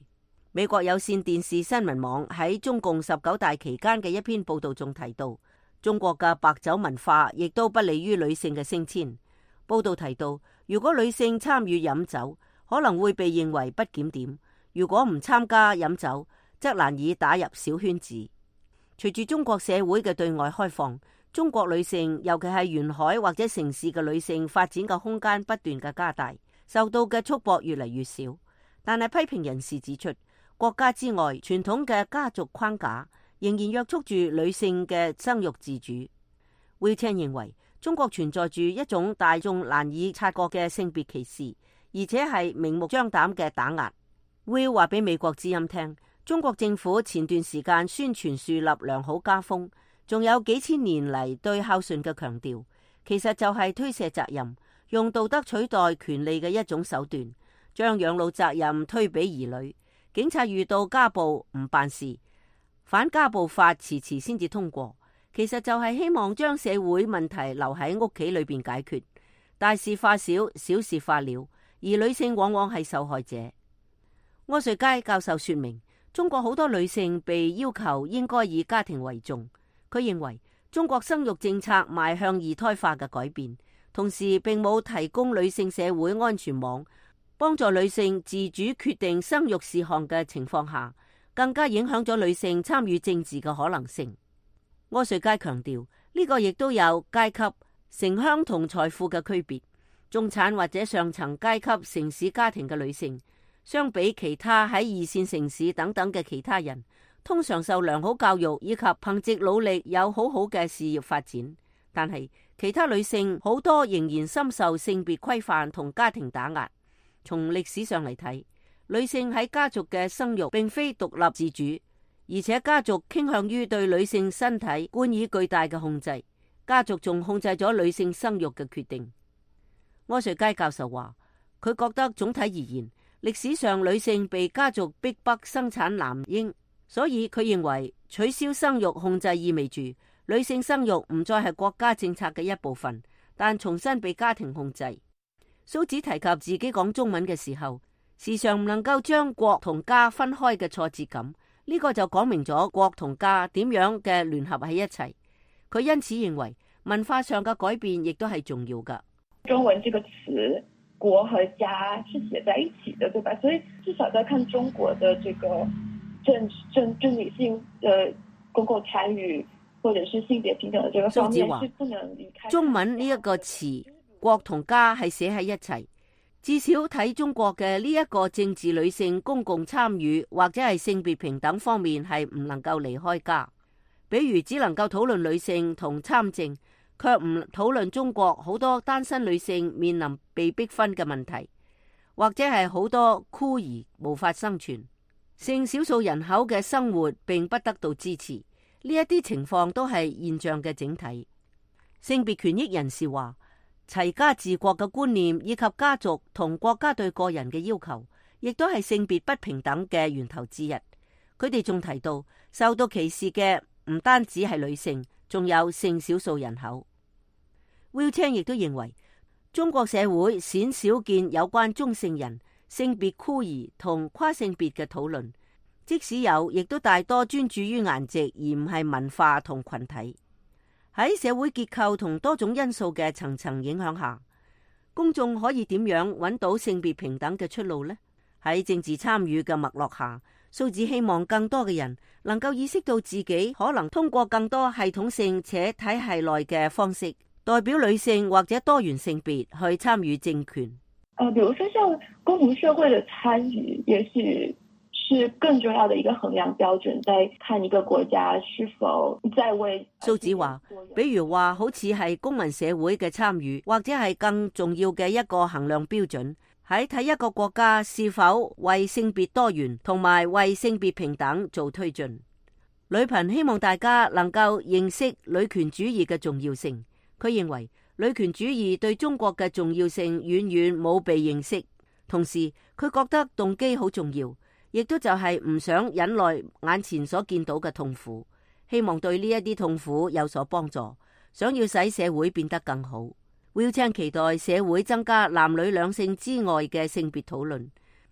美國有線電視新聞網喺中共十九大期間嘅一篇報道中提到，中國嘅白酒文化亦都不利於女性嘅升遷。報道提到，如果女性參與飲酒，可能會被認為不檢點；如果唔參加飲酒，則難以打入小圈子。隨住中國社會嘅對外開放，中國女性，尤其係沿海或者城市嘅女性發展嘅空間不斷嘅加大，受到嘅束縛越嚟越少。但係批評人士指出，國家之外傳統嘅家族框架仍然約束住女性嘅生育自主。Will Chan認為，中國存在住一種大眾難以察覺嘅性別歧視，而且係明目張膽嘅打壓。Will 話俾美國之音聽，中國政府前段時間宣傳樹立良好家風，仲有幾千年嚟對孝順嘅強調，其實就係推卸責任，用道德取代權利嘅一種手段，將養老責任推俾兒女。警察遇到家暴唔辦事，反家暴法遲遲先至通過，其實就係希望將社會問題留喺屋企裏邊解決，大事化小，小事化了，而女性往往係受害者。柯瑞佳教授說明，中國好多女性被要求應該以家庭為重。佢認為中國生育政策邁向二胎化嘅改變，同時並冇提供女性社會安全網，幫助女性自主決定生育事項嘅情況下，更加影響咗女性參與政治嘅可能性。柯瑞佳強調，呢個亦都有階級、城鄉同財富嘅區別。中產或者上層階級城市家庭嘅女性，相比其他喺二線城市等等嘅其他人，通常受良好教育以及憑藉努力有好好嘅事業發展。但係其他女性好多仍然深受性別規範同家庭打壓。從歷史上嚟睇，女性喺家族嘅生育並非獨立自主，而且家族傾向於對女性身體冠以巨大嘅控制。家族仲控制咗女性生育嘅決定。柯瑞佳教授話，佢覺得總體而言，歷史上女性被家族逼迫生產男嬰，所以佢認為取消生育控制意味住女性生育唔再係國家政策嘅一部分，但重新被家庭控制。蘇子提及自己講中文嘅時候，時常唔能夠將國同家分開嘅挫折感，呢個就講明咗國同家點樣嘅聯合喺一齊。佢因此認為文化上嘅改變亦都係重要㗎。 中文這個詞，國和家是寫在一起的，對吧？所以至少在看中國的這個政政就女性的公共參與或者是性別平等的這個方面是不能離開。 中文呢一個詞，國同家係寫喺一齊，至少睇中國嘅呢一個政治女性公共參與或者係性別平等方面係唔能夠離開家。比如只能夠討論女性同參政，卻唔討論中國好多單身女性面臨被逼婚嘅問題，或者係好多孤兒無法生存，性少數人口嘅生活並不得到支持。呢一啲情況都係現象嘅整體。性別權益人士話，齊家治國嘅觀念以及家族同國家對個人嘅要求，亦都係性別不平等嘅源頭之一。佢哋仲提到，受到歧視嘅唔單止係女性，仲有性少數人口。Will Chan 亦都認為，中國社會鮮少見有關中性人、性別酷兒同跨性別嘅討論，即使有，亦都大多專注於顏值，而唔係文化同群體。喺社會結構同多種因素嘅層層影響下，公眾可以點樣揾到性別平等嘅出路呢？喺政治參與嘅脈絡下，蘇子希望更多嘅人能夠意識到自己可能通過更多系統性且體系內嘅方式，代表女性或者多元性別去參與政權。 呃，比如說像公民社會的參與，也許是更重要的一個衡量標準，在看一個國家是否在為。 蘇子話，比如話好似係公民社會嘅參與，或者係更重要嘅一個衡量標準，喺睇一個國家是否為性別多元同埋為性別平等做推進。呂頻希望大家能夠認識女權主義嘅重要性。佢認為女權主義對中國嘅重要性遠遠冇被認識，同時佢覺得動機好重要，亦都就係唔想忍耐眼前所見到嘅痛苦，希望對呢一啲痛苦有所幫助，想要使社會變得更好。Will Chan期待社會增加男女兩性之外嘅性別討論，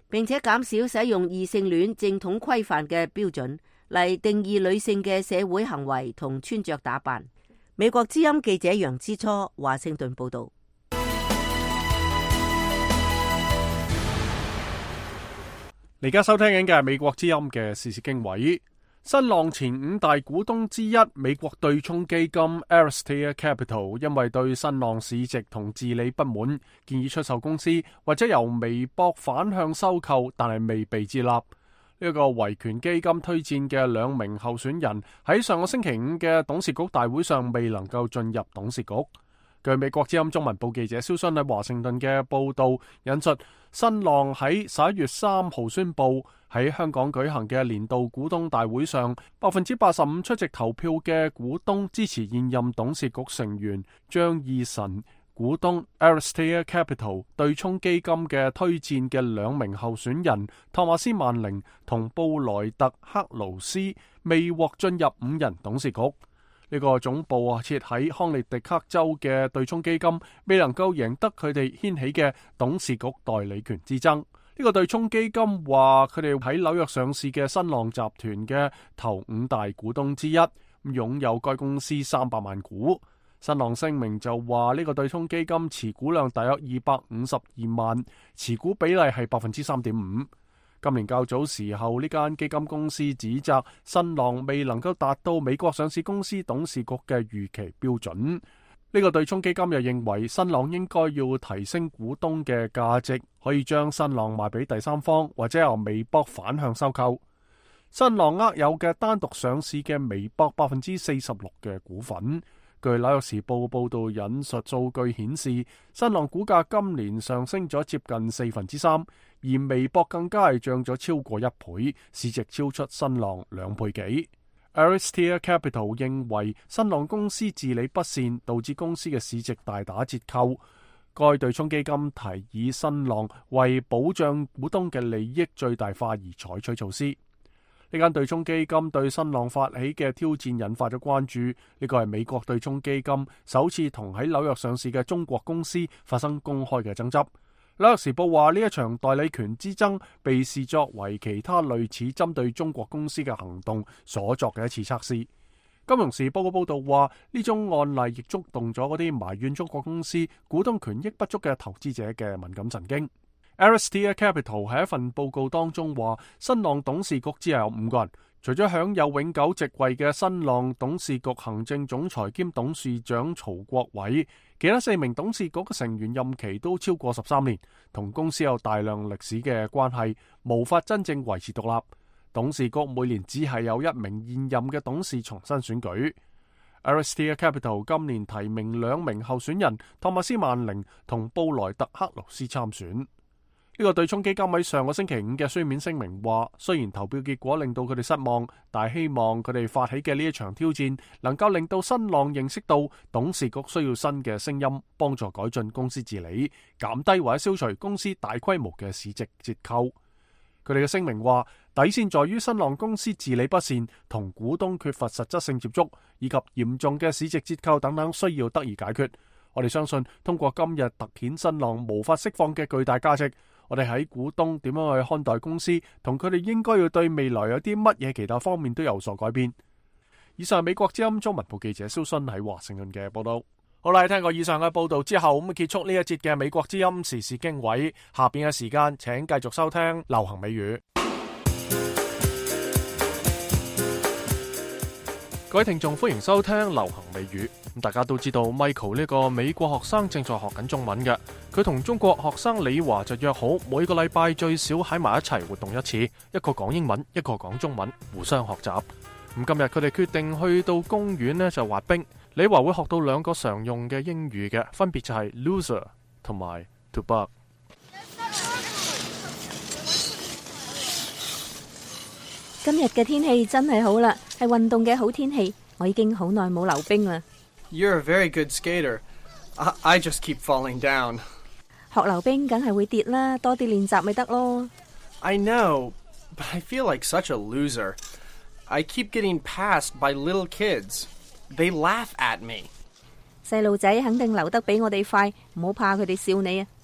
並且減少使用異性戀正統規範嘅標準嚟定義女性嘅社會行為同穿着打扮。美國之音記者楊之初華盛頓報道。 你而家收聽緊嘅係美國之音嘅時事經緯。新浪前五大股東之一美國對沖基金 Aristeia Capital 因為對新浪市值同治理不滿，建議出售公司或者由微博反向收購，但係未被接納。呢個維權基金推薦嘅兩名候選人喺上個星期五嘅董事局大會上未能夠進入董事局。據美國之音中文部記者蕭信喺華盛頓嘅報道引述，新浪喺十一月三號宣布喺香港舉行嘅年度股東大會上，百分之八十五出席投票嘅股東支持現任董事局成員張義臣股東 Aristeia Capital 對沖基金嘅推薦嘅兩名候選人托馬斯曼寧同布萊特克勞斯未獲進入五人董事局。呢個總部啊設喺康涅狄克州嘅對沖基金未能夠贏得佢哋掀起嘅董事局代理權之爭。呢、這個對沖基金話佢哋喺紐約上市嘅新浪集團嘅頭五大股東之一，擁有該公司三百萬股。新浪聲明就話呢個對沖基金持股量大約二百五十二萬，持股比例係百分之三點五。今年較早時候，呢間基金公司指責新浪未能夠達到美國上市公司董事局嘅預期標準。呢、這個對沖基金又認為新浪應該要提升股東嘅價值，可以將新浪賣俾第三方，或者由微博反向收購。新浪握有嘅單獨上市嘅微博百分之四十六嘅股份。據紐約時報報道引述數據顯示，新浪股價今年上升咗接近四分之三，而微博更加係漲咗超過一倍，市值超出新浪兩倍幾。Aristeia Capital 認為新浪公司治理不善，導致公司嘅市值大打折扣。該對沖基金提議新浪為保障股東嘅利益最大化而採取措施。呢間對沖基金對新浪發起嘅挑戰引發咗關注。呢個係美國對沖基金首次同喺紐約上市嘅中國公司發生公開嘅爭執。紐約時報話呢一場代理權之爭被視作為其他類似針對中國公司嘅行動所作嘅一次測試。金融時報嘅報道話呢宗案例亦觸動咗嗰啲埋怨中國公司股東權益不足嘅投資者嘅敏感神經。Aristeia Capital 喺一份報告當中話，新浪董事局只有五個人，除咗享有永久席位嘅新浪董事局行政總裁兼董事長曹國偉，其他四名董事局嘅成員任期都超過十三年，同公司有大量歷史嘅關係，無法真正維持獨立。董事局每年只係有一名現任嘅董事重新選舉。Aristeia Capital 今年提名兩名候選人托馬斯曼寧同布萊特克勞斯參選。呢個對沖基金喺上個星期五嘅書面聲明話，雖然投票結果令到佢哋失望，但係希望佢哋發起嘅呢一場挑戰能夠令到新浪認識到董事局需要新嘅聲音，幫助改進公司治理，減低或者消除公司大規模嘅市值折扣。佢哋嘅聲明話，底線在於新浪公司治理不善、同股東缺乏實質性接觸，以及嚴重嘅市值折扣等等需要得以解決。我哋相信通過今日突顯新浪無法釋放嘅巨大價值，我哋喺股東點樣去看待公司，同佢哋應該要對未來有啲乜嘢其他方面都有所改變。以上係美國之音中文部記者蕭순喺華盛頓嘅報道。好啦，聽過以上嘅報道之後，咁結束呢一節嘅美國之音時事經緯。下邊嘅時間，請繼續收聽流行美語。各位聽眾，歡迎收聽流行美語。咁大家都知道 Michael 呢個美國學生正在學緊中文嘅，佢同中國學生李華就約好每個禮拜最少喺埋一齊活動一次，一個講英文，一個講中文，互相學習。咁今日佢哋決定去到公園呢就滑冰。李華會學到兩個常用嘅英語嘅，分別就係 loser 同埋 to bug。 今日嘅天氣真係好啦，係運動嘅好天氣。我已經好耐冇溜冰啦。 You're a very good skater. I, I just keep falling down. 學溜冰梗係會跌啦，多啲練習咪得咯。 I know, but I feel like such a loser. I keep getting passed by little kids. They laugh at me. 細路仔肯定溜得比我哋快，唔好怕佢哋笑你啊。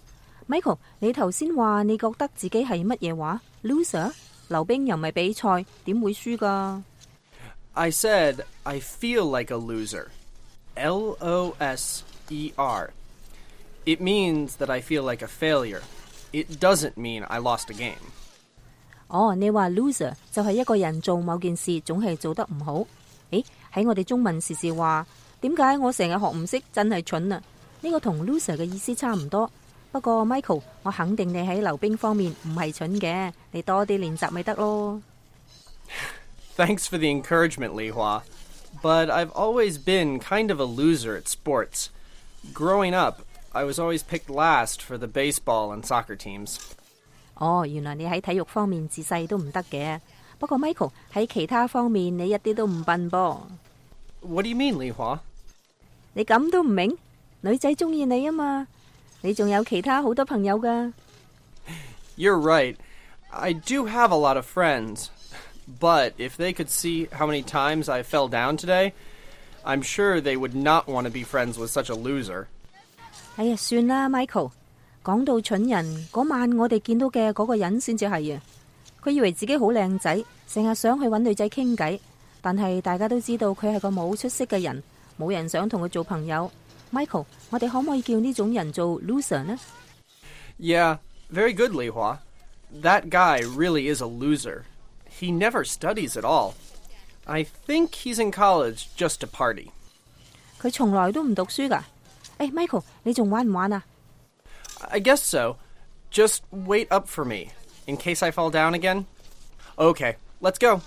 Michael， 你頭先話你覺得自己係乜嘢話 ？Loser？ 溜冰又唔係比賽，點會輸㗎？ I said I feel like a loser. L O S E R. It means that I feel like a failure. It doesn't mean I lost a game. 哦，你話 loser 就係一個人做某件事總係做得唔好。誒，喺我哋中文時時話，點解我成日學唔識，真係蠢啊！呢個同 loser 嘅意思差唔多。不過 Michael， 我肯定你喺溜冰方面唔係蠢嘅，你多啲練習咪得咯。 Thanks for the encouragement, Li Hua. But I've always been kind of a loser at sports. Growing up, I was always picked last for the baseball and soccer teams. 哦，原來你喺體育方面自細都唔得嘅。不過 Michael 喺其他方面你一啲都唔笨噃。 What do you mean, Li Hua? 你咁都唔明？女仔中意你啊嘛，你仲有其他好多朋友㗎。 You're right. I do have a lot of friends. But if they could see how many times I fell down today, I'm sure they would not want to be friends with such a loser. 哎呀，算啦 ，Michael。講到蠢人，嗰晚我哋見到嘅嗰個人先至係啊。佢以為自己好靚仔，成日想去揾女仔傾偈，但係大家都知道佢係個冇出息嘅人，冇人想同佢做朋友。Michael， 我哋可唔可以叫呢種人做 loser 呢？ Yeah, very good, Li Hua. That guy really is a loser. He never studies at all. I think he's in college just to party. 佢從來都唔讀書㗎。誒 ，Michael， 你仲玩唔玩啊？ I guess so. Just wait up for me, in case I fall down again. Okay, let's go.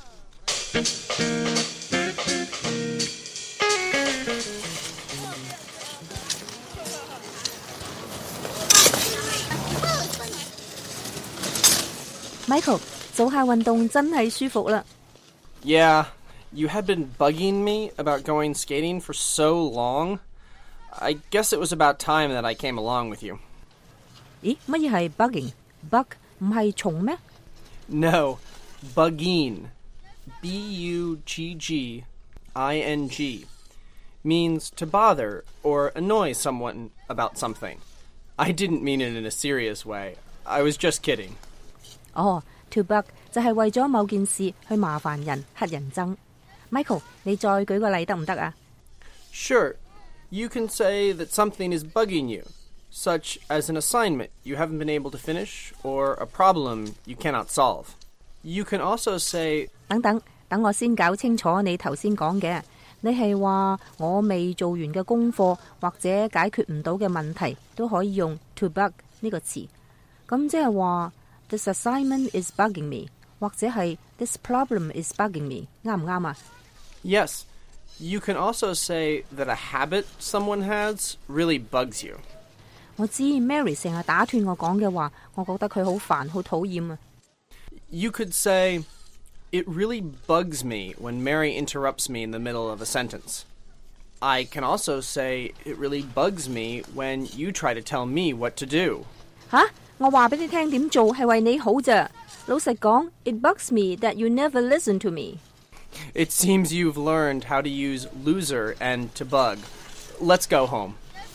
Michael， 做下運動真係舒服啦。 Yeah, you had been bugging me about going skating for so long. I guess it was about time that I came along with you. 咦，乜嘢係 bugging？bug 唔係蟲咩？ No, bugging. B U G G I N G. Means to bother or annoy someone about something. I didn't mean it in a serious way. I was just kidding. 哦 to bug 就係為咗某件事去麻煩人、乞人憎。Michael， 你再舉個例得唔得啊？ Sure. You can say that something is bugging you, such as an assignment you haven't been able to finish or a problem you cannot solve. You can also say... 等等，等我先搞清楚你頭先講嘅。你係話我未做完嘅功課或者解決唔到嘅問題都可以用 to bug 呢個詞。咁即係話 This assignment is bugging me， 或者係 This problem is bugging me， 啱唔啱啊？ Yes. You can also say that a habit someone has really bugs you. 我知 Mary 成日打斷我講嘅話，我覺得佢好煩，好討厭啊。 You could say, it really bugs me when Mary interrupts me in the middle of a sentence. I can also say, it really bugs me when you try to tell me what to do. 吓，我話俾你聽點做係為你好咋。老實講 ，it bugs me that you never listen to me. It seems you've learned how to use loser and to bug. Let's go home.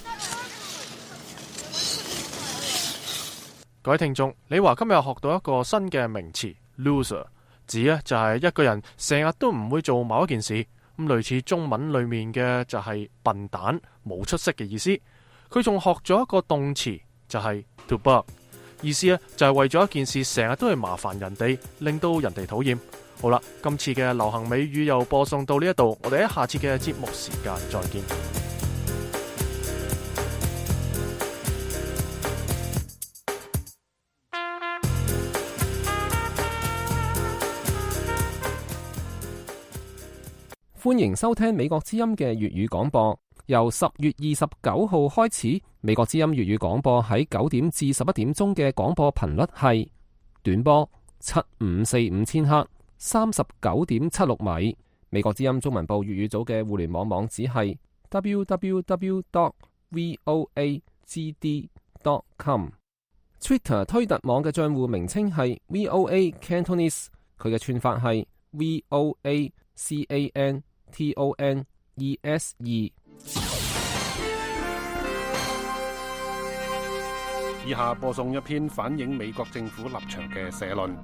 各位聽眾，你話今日學到一個新嘅名詞 loser， 指呢就係一個人成日都唔會做某一件事，咁類似中文裏面嘅就係笨蛋、冇出息嘅意思。佢仲學咗一個動詞，就係 to bug， 意思呢就係為咗一件事成日都係麻煩人哋，令到人哋討厭。好啦，今次嘅流行美語又播送到呢一度，我哋喺下次嘅節目時間再見。 歡迎收聽美國之音嘅粵語廣播。由十月二十九號開始，美國之音粵語廣播喺九點至十一點鐘嘅廣播頻率係短波七五四五千赫。三十九點七六米。美國之音中文部粵語組嘅互聯網網址係 double-u double-u double-u dot voa g d dot com。Twitter 推特網嘅賬戶名稱係 V O A Cantonese， 佢嘅串法係 V O A C A N T O N E S E。 以下播送一篇反映美國政府立場嘅社論。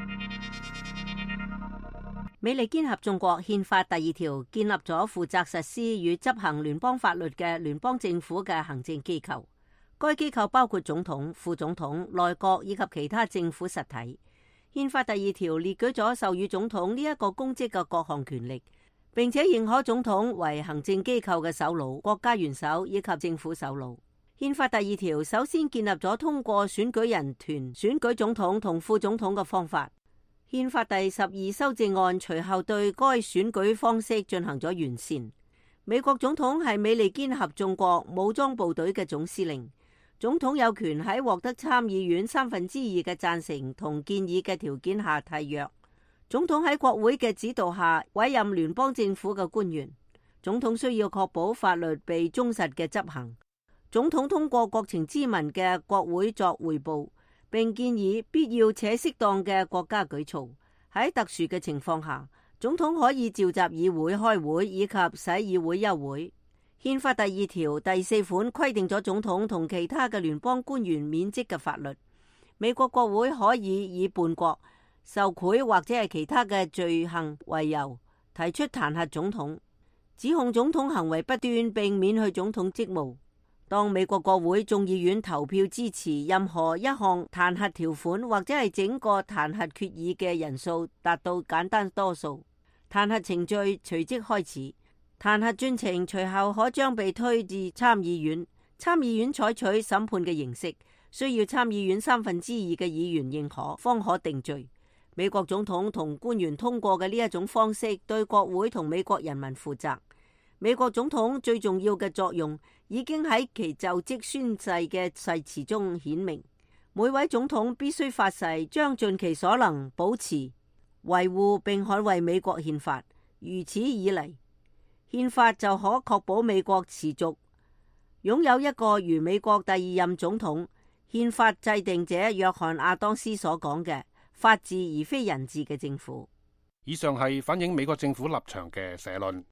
美利堅合眾國憲法第二條建立咗負責實施與執行聯邦法律嘅聯邦政府嘅行政機構，該機構包括總統、副總統、內閣以及其他政府實體。憲法第二條列舉咗授予總統呢一個公職嘅各項權力，並且認可總統為行政機構嘅首腦、國家元首以及政府首腦。憲法第二條首先建立咗通過選舉人團選舉總統同副總統嘅方法。憲法第十二修正案隨後對該選舉方式進行咗完善。美國總統係美利堅合眾國武裝部隊嘅總司令，總統有權喺獲得參議院三分之二嘅贊成同建議嘅條件下締約。總統喺國會嘅指導下委任聯邦政府嘅官員。總統需要確保法律被忠實嘅執行。總統通過國情咨文嘅國會作彙報，並建議必要且適當嘅國家舉措。喺特殊嘅情況下，總統可以召集議會開會以及使議會休會。憲法第二條第四款規定咗總統同其他嘅聯邦官員免職嘅法律。美國國會可以以叛國、受賄或者係其他嘅罪行為由提出彈劾總統，指控總統行為不端並免去總統職務。當美國國會眾議院投票支持任何一項彈劾條款或者係整個彈劾決議嘅人數達到簡單多數，彈劾程序隨即開始。彈劾進程隨後可將被推至參議院，參議院採取審判嘅形式，需要參議院三分之二嘅議員認可方可定罪。美國總統同官員通過嘅呢一種方式對國會同美國人民負責。美國總統最重要嘅作用已經喺其就職宣誓嘅誓詞中顯明。每位總統必須發誓將盡其所能保持、維護並捍衛美國憲法。如此以嚟，憲法就可確保美國持續擁有一個如美國第二任總統、憲法制定者約翰亞當斯所講嘅法治而非人治嘅政府。 以上係反映美國政府立場嘅社論。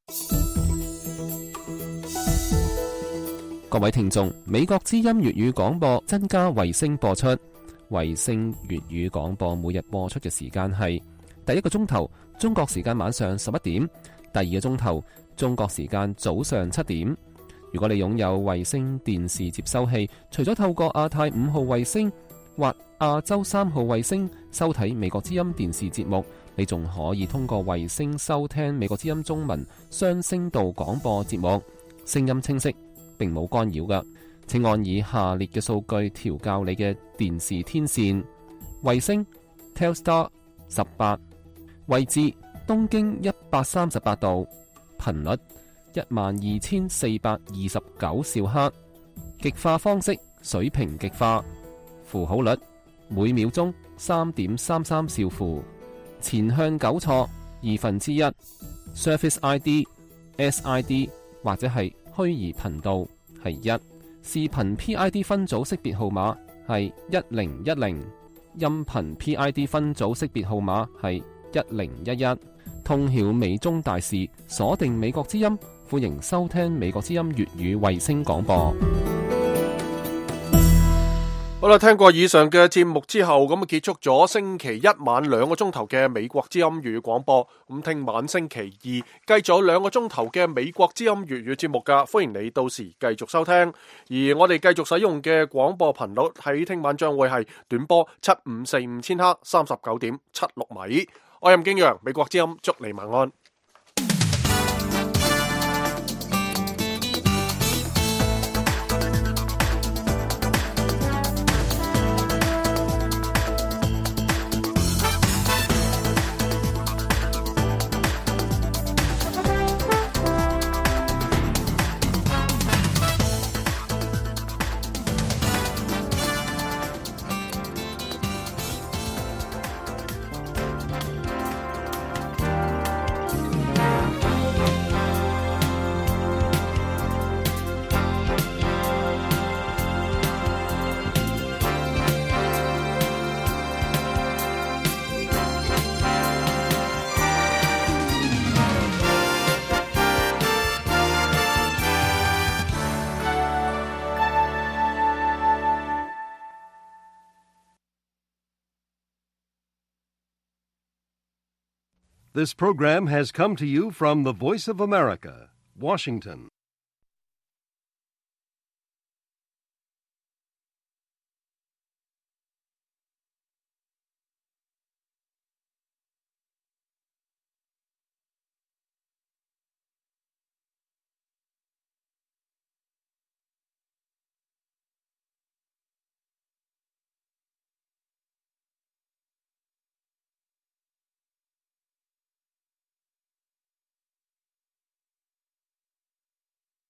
各位聽眾，美國之音粵語廣播增加衛星播出，衛星粵語廣播每日播出嘅時間係第一個鐘頭中國時間晚上十一點，第二個鐘頭中國時間早上七點。如果你擁有衛星電視接收器，除咗透過亞太五號衛星或亞洲三號衛星收睇美國之音電視節目，你仲可以通過衛星收聽美國之音中文雙聲道廣播節目，聲音清晰，並冇干擾㗎。請按以下列嘅數據調校你嘅電視天線：衛星 Telstar 十八，位置東經一百三十八度，頻率一萬二千四百二十九兆赫，極化方式水平極化，符號率每秒鐘三點三三兆符，前向糾錯二分之一 ，Surface I D、S I D 或者係虛擬頻道係一，視頻 P I D 分組識別號碼係一零一零，音頻 P I D 分組識別號碼係一零一一。通曉美中大事，鎖定美國之音，歡迎收聽美國之音粵語衛星廣播。 好啦，聽過以上嘅節目之後，咁啊結束咗星期一晚兩個鐘頭嘅美國之音粵語廣播。咁聽晚星期二繼續有兩個鐘頭嘅美國之音粵語節目噶，歡迎你到時繼續收聽。而我哋繼續使用嘅廣播頻率喺聽晚將會係短波七五四五千赫三十九點七六米。我任敬陽，美國之音，祝你晚安。 This program has come to you from the Voice of America, Washington.